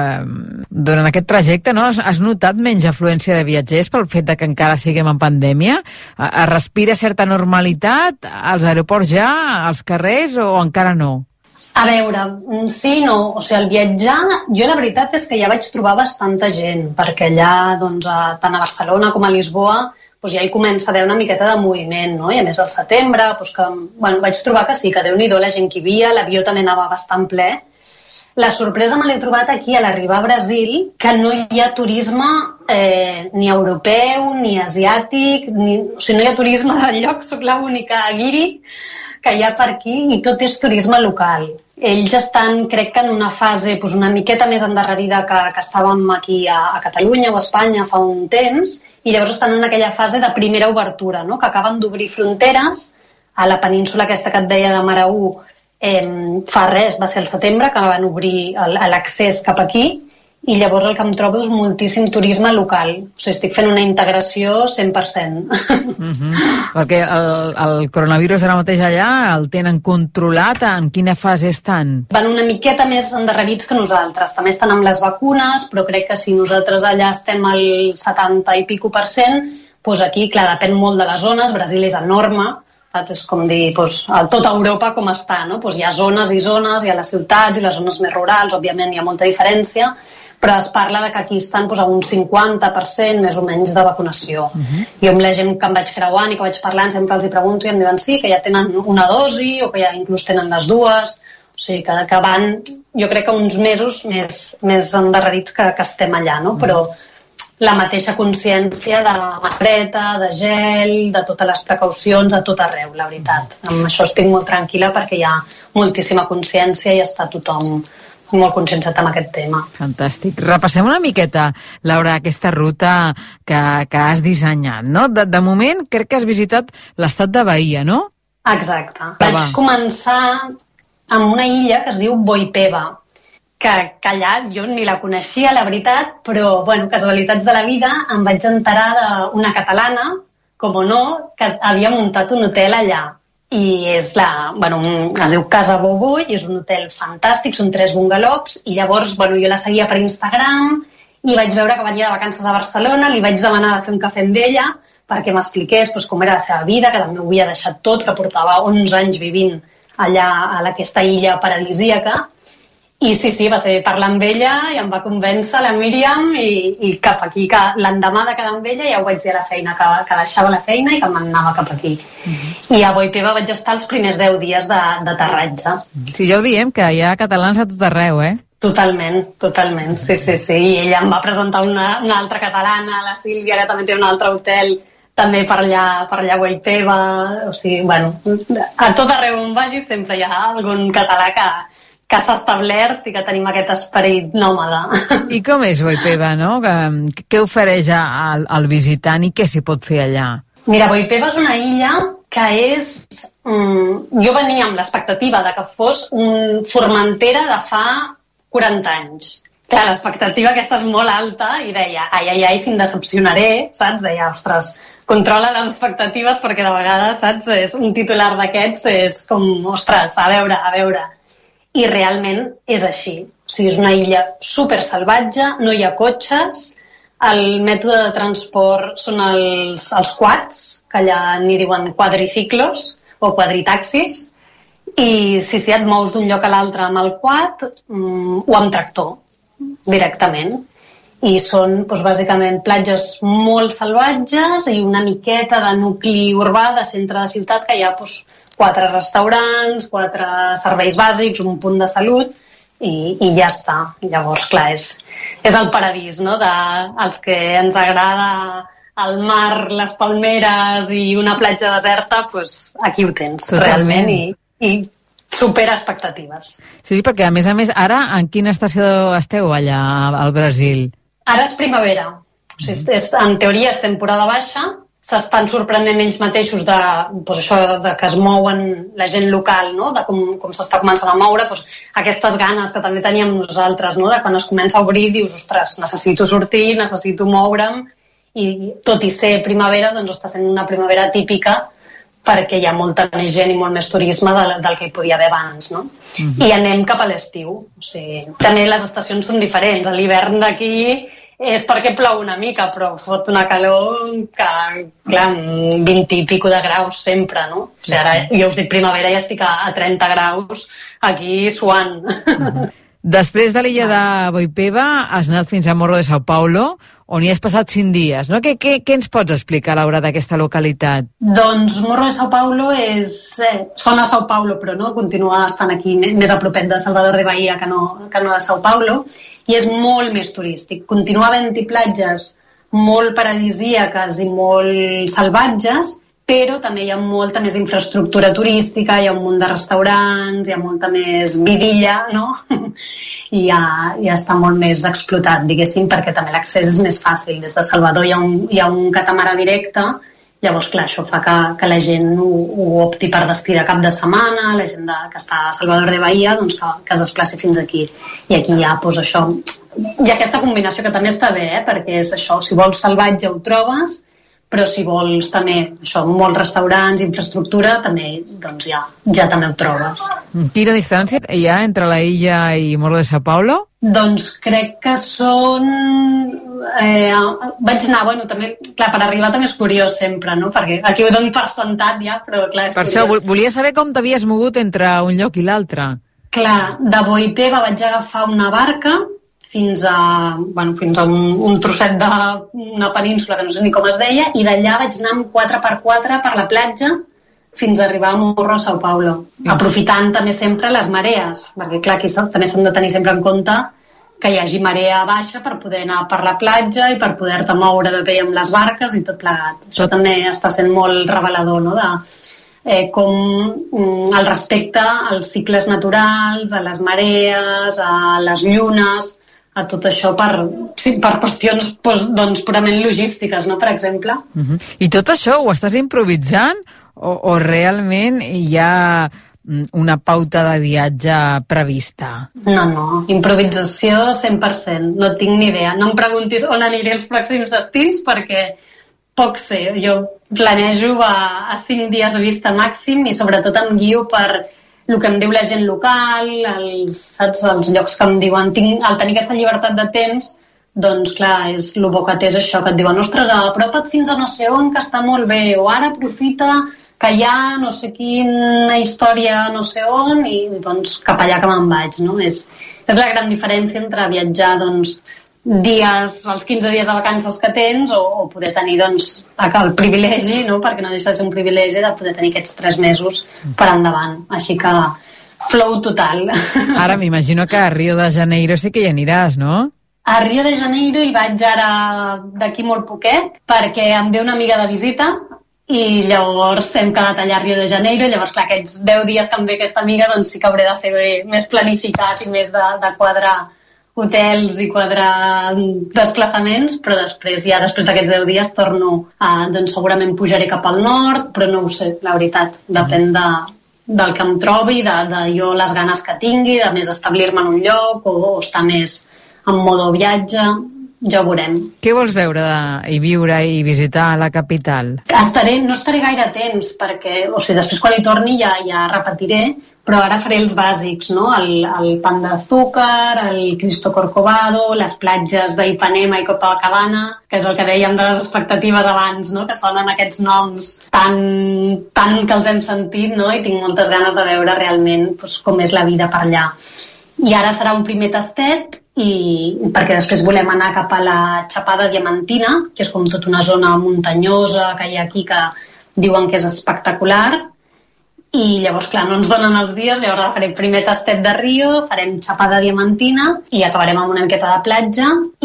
I: durant aquest trajecte, no, has notat menys afluència de viatgers pel fet de que encara siguem en pandèmia? Es respira certa normalitat als aeroports ja, als carrers, o encara no?
N: A veure, sí, no, o sigui, el viatjar, jo la veritat és que ja vaig trobar bastanta gent, perquè allà, doncs, tant a Barcelona com a Lisboa, doncs ja hi comença a haver una miqueta de moviment, no? I a més al setembre, doncs que, bueno, vaig trobar que sí, que Déu-n'hi-do la gent que hi havia, l'avió també anava bastant ple. La sorpresa me l'he trobat aquí a l'arribar a Brasil, que no hi ha turisme ni europeu, ni asiàtic, o sigui, no hi ha turisme del lloc, soc l'única guiri que hi ha per aquí, i tot és turisme local. Ells estan, crec que en una fase una miqueta més endarrerida que estàvem aquí a Catalunya o a Espanya fa un temps, i llavors estan en aquella fase de primera obertura, no? Que acaben d'obrir fronteres a la península aquesta que et deia de Maraú. Fa res, va ser el setembre que van obrir l'accés cap aquí, i llavors el que em trobo és moltíssim turisme local. O sigui, estic fent una integració 100%.
I: Perquè el coronavirus ara mateix allà el tenen controlat? En quina fase estan?
N: Van una miqueta més endarrerits que nosaltres. També estan amb les vacunes, però crec que si nosaltres allà estem al 70 i pico %, doncs aquí, clar, depèn molt de les zones. Brasil és enorme, saps? És com dir, a tota Europa com està, no? Hi ha zones i zones, hi ha les ciutats i les zones més rurals, òbviament hi ha molta diferència, però es parla de que aquí estan a un 50% més o menys de vacunació. Jo amb la gent que em vaig creuant i que vaig parlant sempre els hi pregunto i em diuen sí, que ja tenen una dosi o que ja inclús tenen les dues, o sigui que van, jo crec que uns mesos més endarrerits que estem allà, no? Però la mateixa consciència de mascareta, de gel, de totes les precaucions a tot arreu, la veritat. Amb això estic molt tranquil·la perquè hi ha moltíssima consciència i està tothom molt conscienciat amb aquest tema.
I: Fantàstic. Repassem una miqueta, Laura, aquesta ruta que has dissenyat, no? De moment crec que has visitat l'estat de Bahia, no?
N: Exacte. Vaig començar amb una illa que es diu Boipeba, que allà jo ni la coneixia, la veritat, però, bueno, casualitats de la vida, em vaig enterar d'una catalana, com o no, que havia muntat un hotel allà. I és es diu Casa Bobo, i és un hotel fantàstic, són 3 bungalows, i llavors, jo la seguia per Instagram i vaig veure que venia de vacances a Barcelona, li vaig demanar de fer un cafè amb ella perquè m'expliqués com era la seva vida, que també ho havia deixat tot, que portava 11 anys vivint allà a aquesta illa paradisíaca. I sí, va ser parlar amb ella i em va convèncer la Míriam i cap aquí, que l'endemà de quedar amb ella ja ho vaig dir a la feina, que deixava la feina i que m'anava cap aquí. I a Boipeba vaig estar els primers 10 dies d'aterratge.
I: Sí, ja ho diem, que hi ha catalans a tot arreu, eh?
N: Totalment, sí. I ella em va presentar una altra catalana, la Sílvia, que també té un altre hotel també per allà a Boipeba. O sigui, a tot arreu on vagi sempre hi ha algun català que s'ha establert i que tenim aquest esperit nòmada.
I: I com és Boipeba, no? Què ofereix al visitant i què s'hi pot fer allà?
N: Mira, Boipeba és una illa que és... Jo venia amb l'expectativa de que fos un Formentera de fa 40 anys. Clar, l'expectativa aquesta és molt alta i deia, ai, si em decepcionaré, saps? Deia, ostres, controla les expectatives perquè de vegades, saps? És un titular d'aquests, és com, ostres, a veure... I realment és així. O sigui, és una illa super salvatge, no hi ha cotxes, el mètode de transport són els quads, que allà n'hi diuen quadriciclos o quadritaxis, i si et mous d'un lloc a l'altre amb el quad o amb tractor, directament. I són, bàsicament, platges molt salvatges i una miqueta de nucli urbà de centre de ciutat que hi ha 4 restaurants, 4 serveis bàsics, un punt de salut i ja està. Llavors, clar, és el paradís, no? Els que ens agrada el mar, les palmeres i una platja deserta, aquí ho tens, realment. I supera expectatives.
I: Sí, perquè a més, ara en quina estació esteu allà al Brasil?
N: Ara és primavera. O sigui, en teoria és temporada baixa, s'estan sorprenent ells mateixos de que es mouen la gent local, no? De com s'està començant a moure, aquestes ganes que també teníem nosaltres, no? De quan es comença a obrir dius, ostres, necessito sortir, necessito moure'm, i tot i ser primavera, doncs està sent una primavera típica perquè hi ha molta més gent i molt més turisme del que hi podia haver abans, no? I anem cap a l'estiu. O sigui, també les estacions són diferents. A l'hivern d'aquí és perquè plou una mica, però fot una calor que, clar, 20 i pico de graus sempre, no? O sigui, ara jo us dic primavera i estic a 30 graus aquí suant.
I: Després de l'illa de Boipeba has anat fins a Morro de São Paulo, on hi has passat 5 dies, no? Què ens pots explicar, Laura, d'aquesta localitat?
N: Doncs Morro de São Paulo sona São Paulo, però no, continua estant aquí més a propet de Salvador de Bahia que no de São Paulo, i és molt més turístic. Continua havent-hi platges molt paradisíaques i molt salvatges, però també hi ha molta més infraestructura turística, hi ha un munt de restaurants, hi ha molta més vidilla, no? I ja està molt més explotat, diguéssim, perquè també l'accés és més fàcil. Des de Salvador hi ha un catamarà directe, llavors, clar, això fa que la gent ho opti per destí de cap de setmana, la gent que està a Salvador de Bahia, doncs que es desplaci fins aquí. I aquí hi ha, doncs, això, hi ha aquesta combinació que també està bé, perquè és això, si vols salvatge ho trobes, però si vols també això, molts restaurants, infraestructura, també doncs ja també ho trobes.
I: Quina distància hi ha entre la illa i Morro de São Paulo?
N: Doncs crec que són... vaig anar, bueno, també, clar, per arribar també és curiós sempre, no? Perquè aquí ho dono per sentat ja, però clar, és
I: per
N: curiós.
I: això, volia saber com t'havies mogut entre un lloc i l'altre.
N: Clar, de Boipeba vaig agafar una barca fins a un trosset d'una península que no sé ni com es deia, i d'allà vaig anar amb 4x4 per la platja fins a arribar a Morro de São Paulo, aprofitant també sempre les marees, perquè clar, aquí també s'han de tenir sempre en compte que hi hagi marea baixa per poder anar per la platja i per poder-te moure de peu amb les barques i tot plegat. Això també està sent molt revelador, no?, de com el respecte als cicles naturals, a les marees, a les llunes, a tot això per qüestions doncs, purament logístiques, no?, per exemple.
I: I tot això ho estàs improvisant o realment hi ha una pauta de viatge prevista?
N: No, improvisació 100%, no tinc ni idea. No em preguntis on aniré els pròxims destins perquè poc sé. Jo planejo a 5 dies a vista màxim i sobretot em guio per el que em diu la gent local, els llocs que em diuen, al tenir aquesta llibertat de temps, doncs clar, és el bo que té és això, que et diuen, ostres, apropa't fins a no sé on, que està molt bé, o ara aprofita que hi ha no sé quina història no sé on, i doncs cap allà que me'n vaig, no? És la gran diferència entre viatjar, doncs, els 15 dies de vacances que tens o poder tenir doncs, el privilegi, no? Perquè no deixa de ser un privilegi de poder tenir aquests 3 mesos per endavant. Així que flow total.
I: Ara m'imagino que a Rio de Janeiro sí que hi aniràs, no?
N: A Rio de Janeiro hi vaig ara d'aquí molt poquet perquè em ve una amiga de visita i llavors hem quedat allà a Rio de Janeiro. Llavors, clar, aquests 10 dies que em ve aquesta amiga doncs sí que hauré de fer més planificat i més de quadrar hotels i quadrar desplaçaments, però després d'aquests 10 dies torno doncs segurament pujaré cap al nord, però no ho sé, la veritat, depèn del que em trobi, de jo les ganes que tingui, de més establir-me en un lloc o estar més en modo viatge, ja ho veurem.
I: Què vols veure i viure i visitar a la capital?
N: No estaré gaire temps, perquè, després quan hi torni ja repetiré, però ara faré els bàsics, no? El Pan d'Azúcar, el Cristo Corcovado, les platges d'Ipanema i Copacabana, que és el que dèiem de les expectatives abans, no? Que sonen aquests noms tant que els hem sentit, no? I tinc moltes ganes de veure realment com és la vida per allà. I ara serà un primer tastet, perquè després volem anar cap a la Chapada Diamantina, que és com tota una zona muntanyosa que hi ha aquí que diuen que és espectacular, i llavors, clar, no ens donen els dies, llavors farem primer tastet de Rio, farem xapada diamantina i acabarem amb una miqueta de platja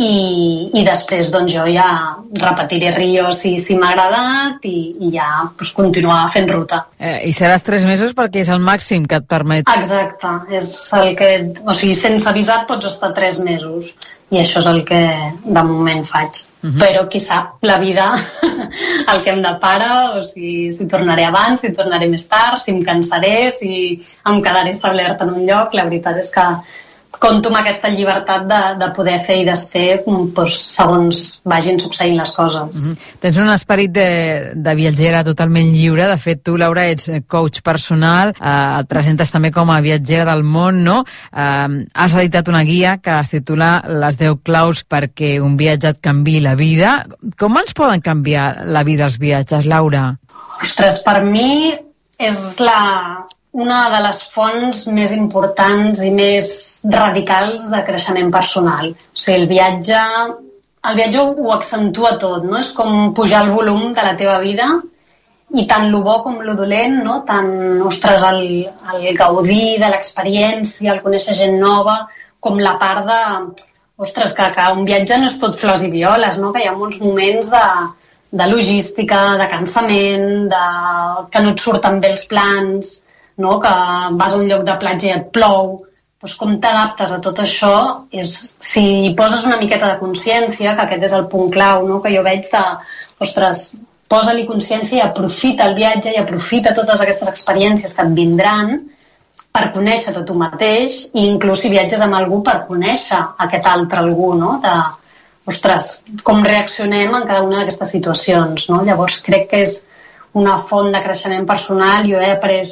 N: i després doncs jo ja repetiré Rio si m'ha agradat i ja pues, continuar fent ruta.
I: I seràs 3 mesos perquè és el màxim que et permet.
N: Exacte, és el que... O sigui, sense avisat pots estar 3 mesos i això és el que de moment faig. Però qui sap, la vida, el que em depara, o si tornaré abans, si tornaré més tard, si em cansaré, si em quedaré establert en un lloc. La veritat és que compto amb aquesta llibertat de poder fer i desfer doncs, segons vagin succeint les coses.
I: Tens un esperit de viatgera totalment lliure. De fet, tu, Laura, ets coach personal, et presentes també com a viatgera del món, no? Has editat una guia que es titula Les 10 claus perquè un viatge et canviï la vida. Com ens poden canviar la vida els viatges, Laura?
N: Ostres, per mi és una de les fonts més importants i més radicals de creixement personal. O sigui, el viatge ho accentua tot, no? És com pujar el volum de la teva vida i tant lo bo com lo dolent, no? Tant, ostres, el gaudir de l'experiència, el conèixer gent nova, com la part de... Ostres, que un viatge no és tot flors i violes, no? Que hi ha molts moments de logística, de cansament, que no et surten bé els plans, no? Que vas a un lloc de platja i et plou. Doncs com t'adaptes a tot això si hi poses una miqueta de consciència, que aquest és el punt clau, no? Que jo veig ostres, posa-li consciència i aprofita el viatge i aprofita totes aquestes experiències que et vindran per conèixer-te tu mateix i inclús si viatges amb algú per conèixer aquest altre algú, no? Ostres, com reaccionem en cada una d'aquestes situacions, no? Llavors crec que és una font de creixement personal. Jo he après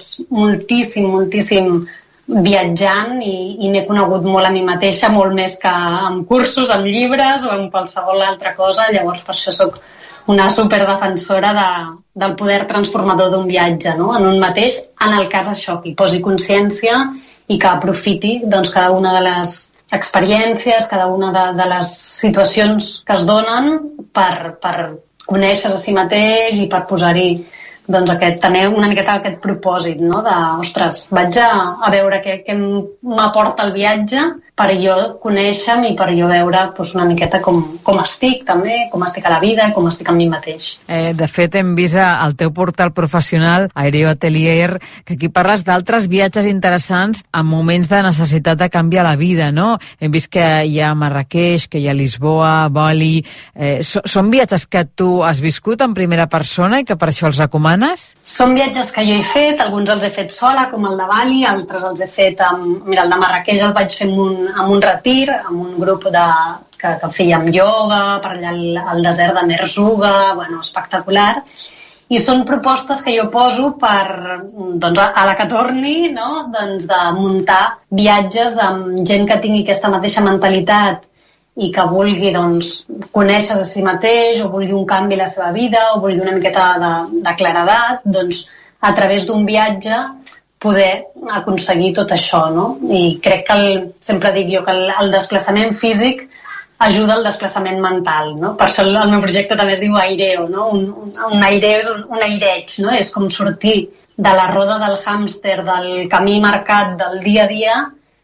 N: moltíssim viatjant i n'he conegut molt a mi mateixa, molt més que amb cursos, amb llibres o amb qualsevol altra cosa. Llavors per això soc una superdefensora del poder transformador d'un viatge, no? En un mateix, en el cas això, que hi posi consciència i que aprofiti doncs, cada una de les experiències, cada una de les situacions que es donen per conèixer a si mateix i per posar-hi doncs tenir una miqueta aquest propòsit, no? Ostres, vaig a veure què m'aporta el viatge per jo conèixer-me i per jo veure una miqueta com estic també, com estic a la vida, com estic amb mi mateix.
I: De fet, hem vist al teu portal professional, Aereo Atelier, que aquí parles d'altres viatges interessants en moments de necessitat de canviar la vida, no? Hem vist que hi ha Marrakeix, que hi ha Lisboa, Bali... Són viatges que tu has viscut en primera persona i que per això els recomanes?
N: Són viatges que jo he fet, alguns els he fet sola, com el de Bali, altres els he fet Mira, el de Marrakeix el vaig fer amb un retir, amb un grup que fèiem ioga, per allà al desert de Merzouga, bueno, espectacular. I són propostes que jo poso doncs, a la que torni, no? Doncs, de muntar viatges amb gent que tingui aquesta mateixa mentalitat i que vulgui doncs, conèixer a si mateix o vulgui un canvi a la seva vida o vulgui una miqueta de claredat, doncs, a través d'un viatge poder aconseguir tot això, no? I crec que sempre dic jo que el desplaçament físic ajuda al desplaçament mental, no? Per això el meu projecte també es diu Aireo, no? Un aireo és un aireig, no? És com sortir de la roda del hàmster, del camí marcat del dia a dia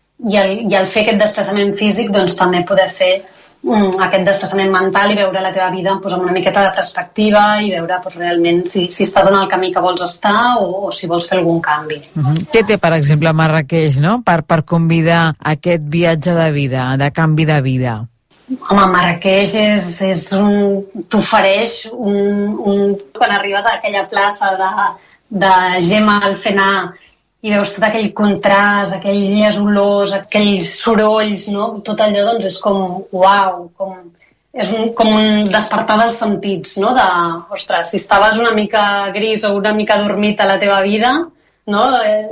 N: i al fer aquest desplaçament físic doncs també poder fer aquest desplaçament mental i veure la teva vida amb una miqueta de perspectiva i veure realment si estàs en el camí que vols estar o si vols fer algun canvi.
I: Què té, per exemple, Marrakeix, no? Per convidar aquest viatge de vida, de canvi de vida?
N: Home, Marrakeix t'ofereix quan arribes a aquella plaça de Gemma Alfenar i veus tot aquell contrast, aquelles olors, aquells sorolls, no? Tot allò doncs és com, uau, és com un despertar dels sentits, no? Ostres, si estaves una mica gris o una mica dormit a la teva vida, no?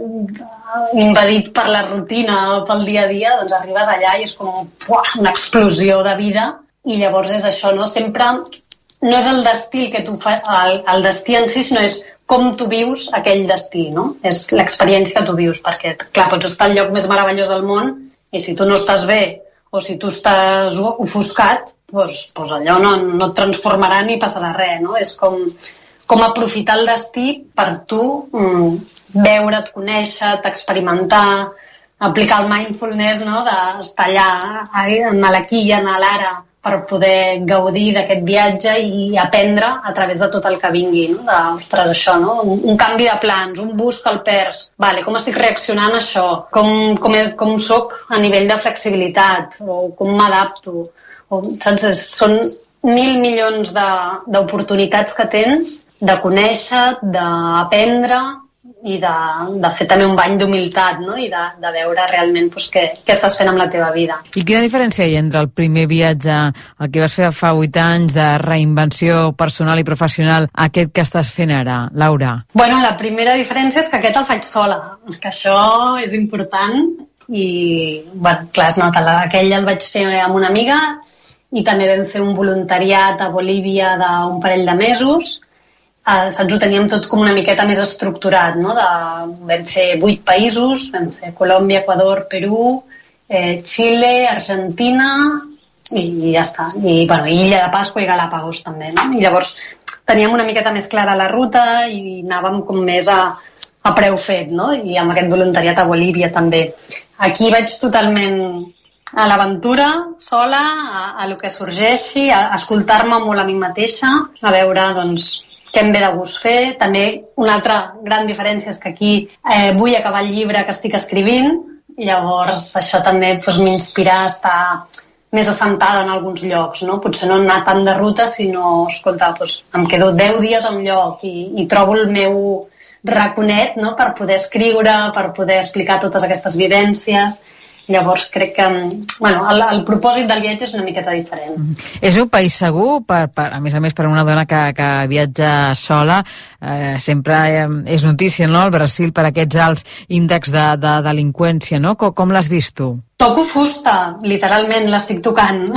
N: Invadit per la rutina o pel dia a dia, doncs arribes allà i és com una explosió de vida i llavors és això, no? Sempre no és el destí que tu fas, el destí en si, sinó és com tu vius aquell destí, no? És l'experiència que tu vius, perquè, clar, pots estar al lloc més meravellós del món i si tu no estàs bé o si tu estàs ofuscat, doncs allò no et transformarà ni passarà res, no? És com aprofitar el destí per tu veure't, conèixer, experimentar, aplicar el mindfulness, no? D'estar allà, en l'aquí i en l'ara, per poder gaudir d'aquest viatge i aprendre a través de tot el que vingui, no? Ostres, això, no? Un canvi de plans, un bus que el perds, vale, com estic reaccionant a això, com soc a nivell de flexibilitat, o com m'adapto, saps? Són 1.000 milions d'oportunitats que tens de conèixer, d'aprendre i de fer també un bany d'humilitat, no? I de veure realment què estàs fent amb la teva vida.
I: I quina diferència hi ha entre el primer viatge, el que vas fer fa 8 anys, de reinvenció personal i professional, aquest que estàs fent ara, Laura?
N: Bueno, la primera diferència és que aquest el faig sola, que això és important i, bueno, clar, es nota, aquell el vaig fer amb una amiga i també vam fer un voluntariat a Bolívia d'un parell de mesos. Saps, ho teníem tot com una miqueta més estructurat, no? Vam fer 8 països, vam fer Colòmbia, Equador, Perú, Xile, Argentina i ja està. I, bueno, Illa de Pasqua i Galápagos també, no? I llavors teníem una miqueta més clara la ruta i anàvem com més a preu fet, no? I amb aquest voluntariat a Bolívia també. Aquí vaig totalment a l'aventura, sola, a lo que sorgeixi, a escoltar-me molt a mi mateixa, a veure, doncs, què em ve de gust fer. També una altra gran diferència és que aquí vull acabar el llibre que estic escrivint, llavors això també m'inspira a estar més assentada en alguns llocs, no? Potser no anar tant de ruta, sinó, escolta, em quedo 10 dies a un lloc i trobo el meu raconet, no? Per poder escriure, per poder explicar totes aquestes vivències. Llavors crec que el propòsit del viatge és una miqueta diferent.
I: És un país segur, a més per una dona que viatja sola, sempre és notícia, no?, el Brasil, per aquests alts índexs de delinqüència, no? Com l'has vist tu?
N: Toco fusta, literalment l'estic tocant.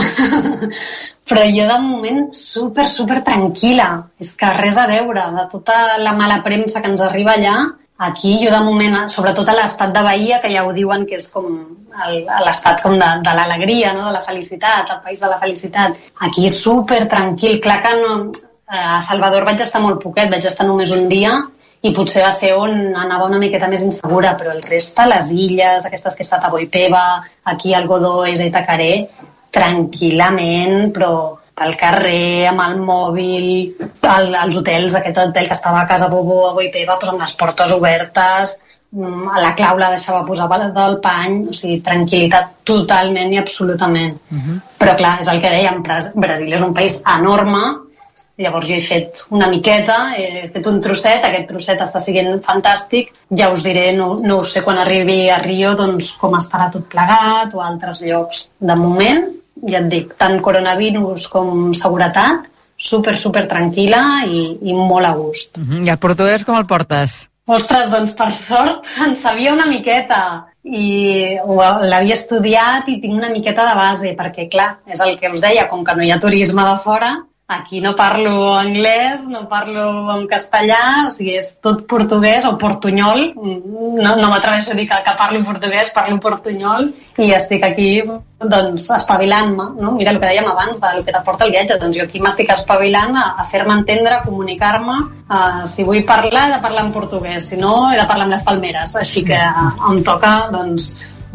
N: Però jo de moment super tranquil·la. És que res a veure de tota la mala premsa que ens arriba allà. Aquí jo de moment, sobretot a l'estat de Bahia, que ja ho diuen que és com l'estat com de l'alegria, no? De la felicitat, el país de la felicitat. Aquí és super tranquil. Clar que a Salvador vaig estar molt poquet, vaig estar només un dia i potser va ser on anava una miqueta més insegura, però el reste, les illes, aquestes que he estat a Boipeba, aquí al Godó, a Itacaré, tranquil·lament, però al carrer, amb el mòbil, als hotels, aquest hotel que estava a Casa Bobo, a Boipeba, amb les portes obertes, a la clau la deixava posar del pany, o sigui, tranquil·litat totalment i absolutament. Però clar, és el que dèiem, Brasil és un país enorme, llavors jo he fet una miqueta, he fet un trosset, aquest trosset està sent fantàstic, ja us diré, no ho sé, quan arribi a Rio, doncs com estarà tot plegat o a altres llocs. De moment, ja et dic, tant coronavirus com seguretat, super tranquil·la i molt a gust.
I: I el portuguès com el portes?
N: Ostres, doncs per sort en sabia una miqueta i l'havia estudiat i tinc una miqueta de base, perquè clar, és el que us deia, com que no hi ha turisme de fora, aquí no parlo anglès, no parlo en castellà, o sigui, és tot portuguès o portunyol, no m'atreveixo a dir que parlo portuguès, parlo portunyol i estic aquí, doncs, espavilant-me, no? Mira el que dèiem abans, del que t'aporta el viatge, doncs jo aquí m'estic espavilant a fer-me entendre, a comunicar-me, si vull parlar he de parlar en portuguès, si no he de parlar amb les palmeres, així que em toca, doncs,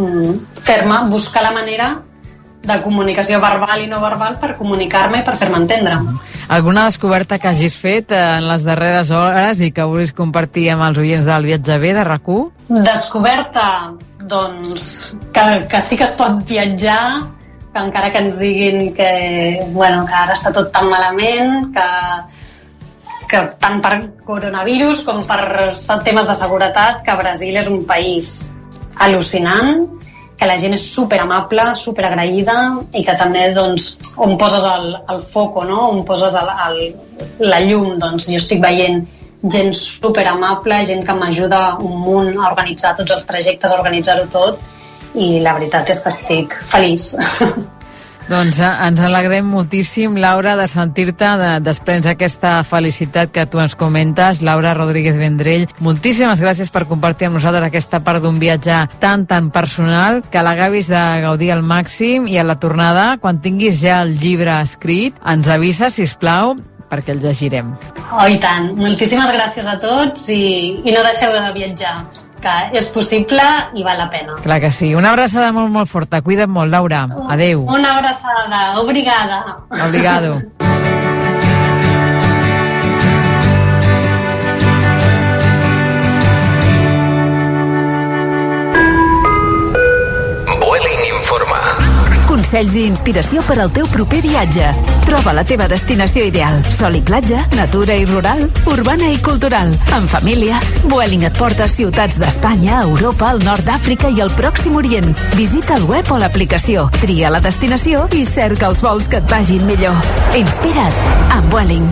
N: buscar la manera de comunicació verbal i no verbal per comunicar-me i per fer-me entendre.
I: Alguna descoberta que hagis fet en les darreres hores i que vulguis compartir amb els oients del Viatge B de RAC1?
N: Descoberta, doncs, que sí que es pot viatjar, que encara que ens diguin que ara està tot tan malament, que tant per coronavirus com per temes de seguretat, que Brasil és un país al·lucinant, que la gent és superamable, superagraïda i que també, doncs, on poses el foco, no? On poses la llum, doncs jo estic veient gent superamable, gent que m'ajuda un munt a organitzar tots els trajectes, a organitzar-ho tot i la veritat és que estic feliç.
I: Doncs ens alegrem moltíssim, Laura, de sentir-te, de desprendre aquesta felicitat que tu ens comentes. Laura Rodríguez Vendrell, moltíssimes gràcies per compartir amb nosaltres aquesta part d'un viatge tan personal, que l'acabis de gaudir al màxim i a la tornada, quan tinguis ja el llibre escrit, ens avises, sisplau, perquè el llegirem.
N: Oh, i tant. Moltíssimes gràcies a tots i no deixeu de viatjar, que és possible i val la pena.
I: Clar que sí. Una abraçada molt, molt forta. Cuida't molt, Laura. Adéu.
N: Una abraçada. Obrigada.
I: Obrigado.
O: Consells i inspiració per al teu proper viatge. Troba la teva destinació ideal. Sol i platja, natura i rural, urbana i cultural. En família, Vueling et porta a ciutats d'Espanya, Europa, el nord d'Àfrica i el Pròxim Orient. Visita el web o l'aplicació, tria la destinació i cerca els vols que et vagin millor. Inspira't amb Vueling.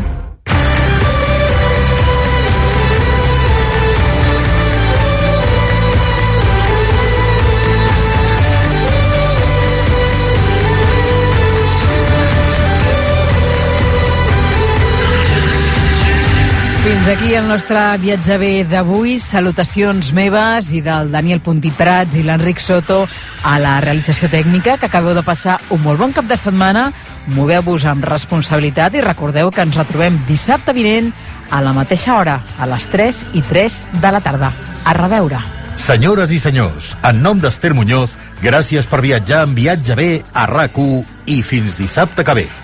I: Fins aquí el nostre viatge bé d'avui. Salutacions meves i del Daniel Puntí Prats i l'Enric Soto a la realització tècnica, que acabeu de passar un molt bon cap de setmana. Moveu-vos amb responsabilitat i recordeu que ens retrobem dissabte vinent a la mateixa hora, a les 3:03 de la tarda. A reveure.
J: Senyores i senyors, en nom d'Ester Muñoz, gràcies per viatjar en Viatge bé a RAC1 i fins dissabte que ve.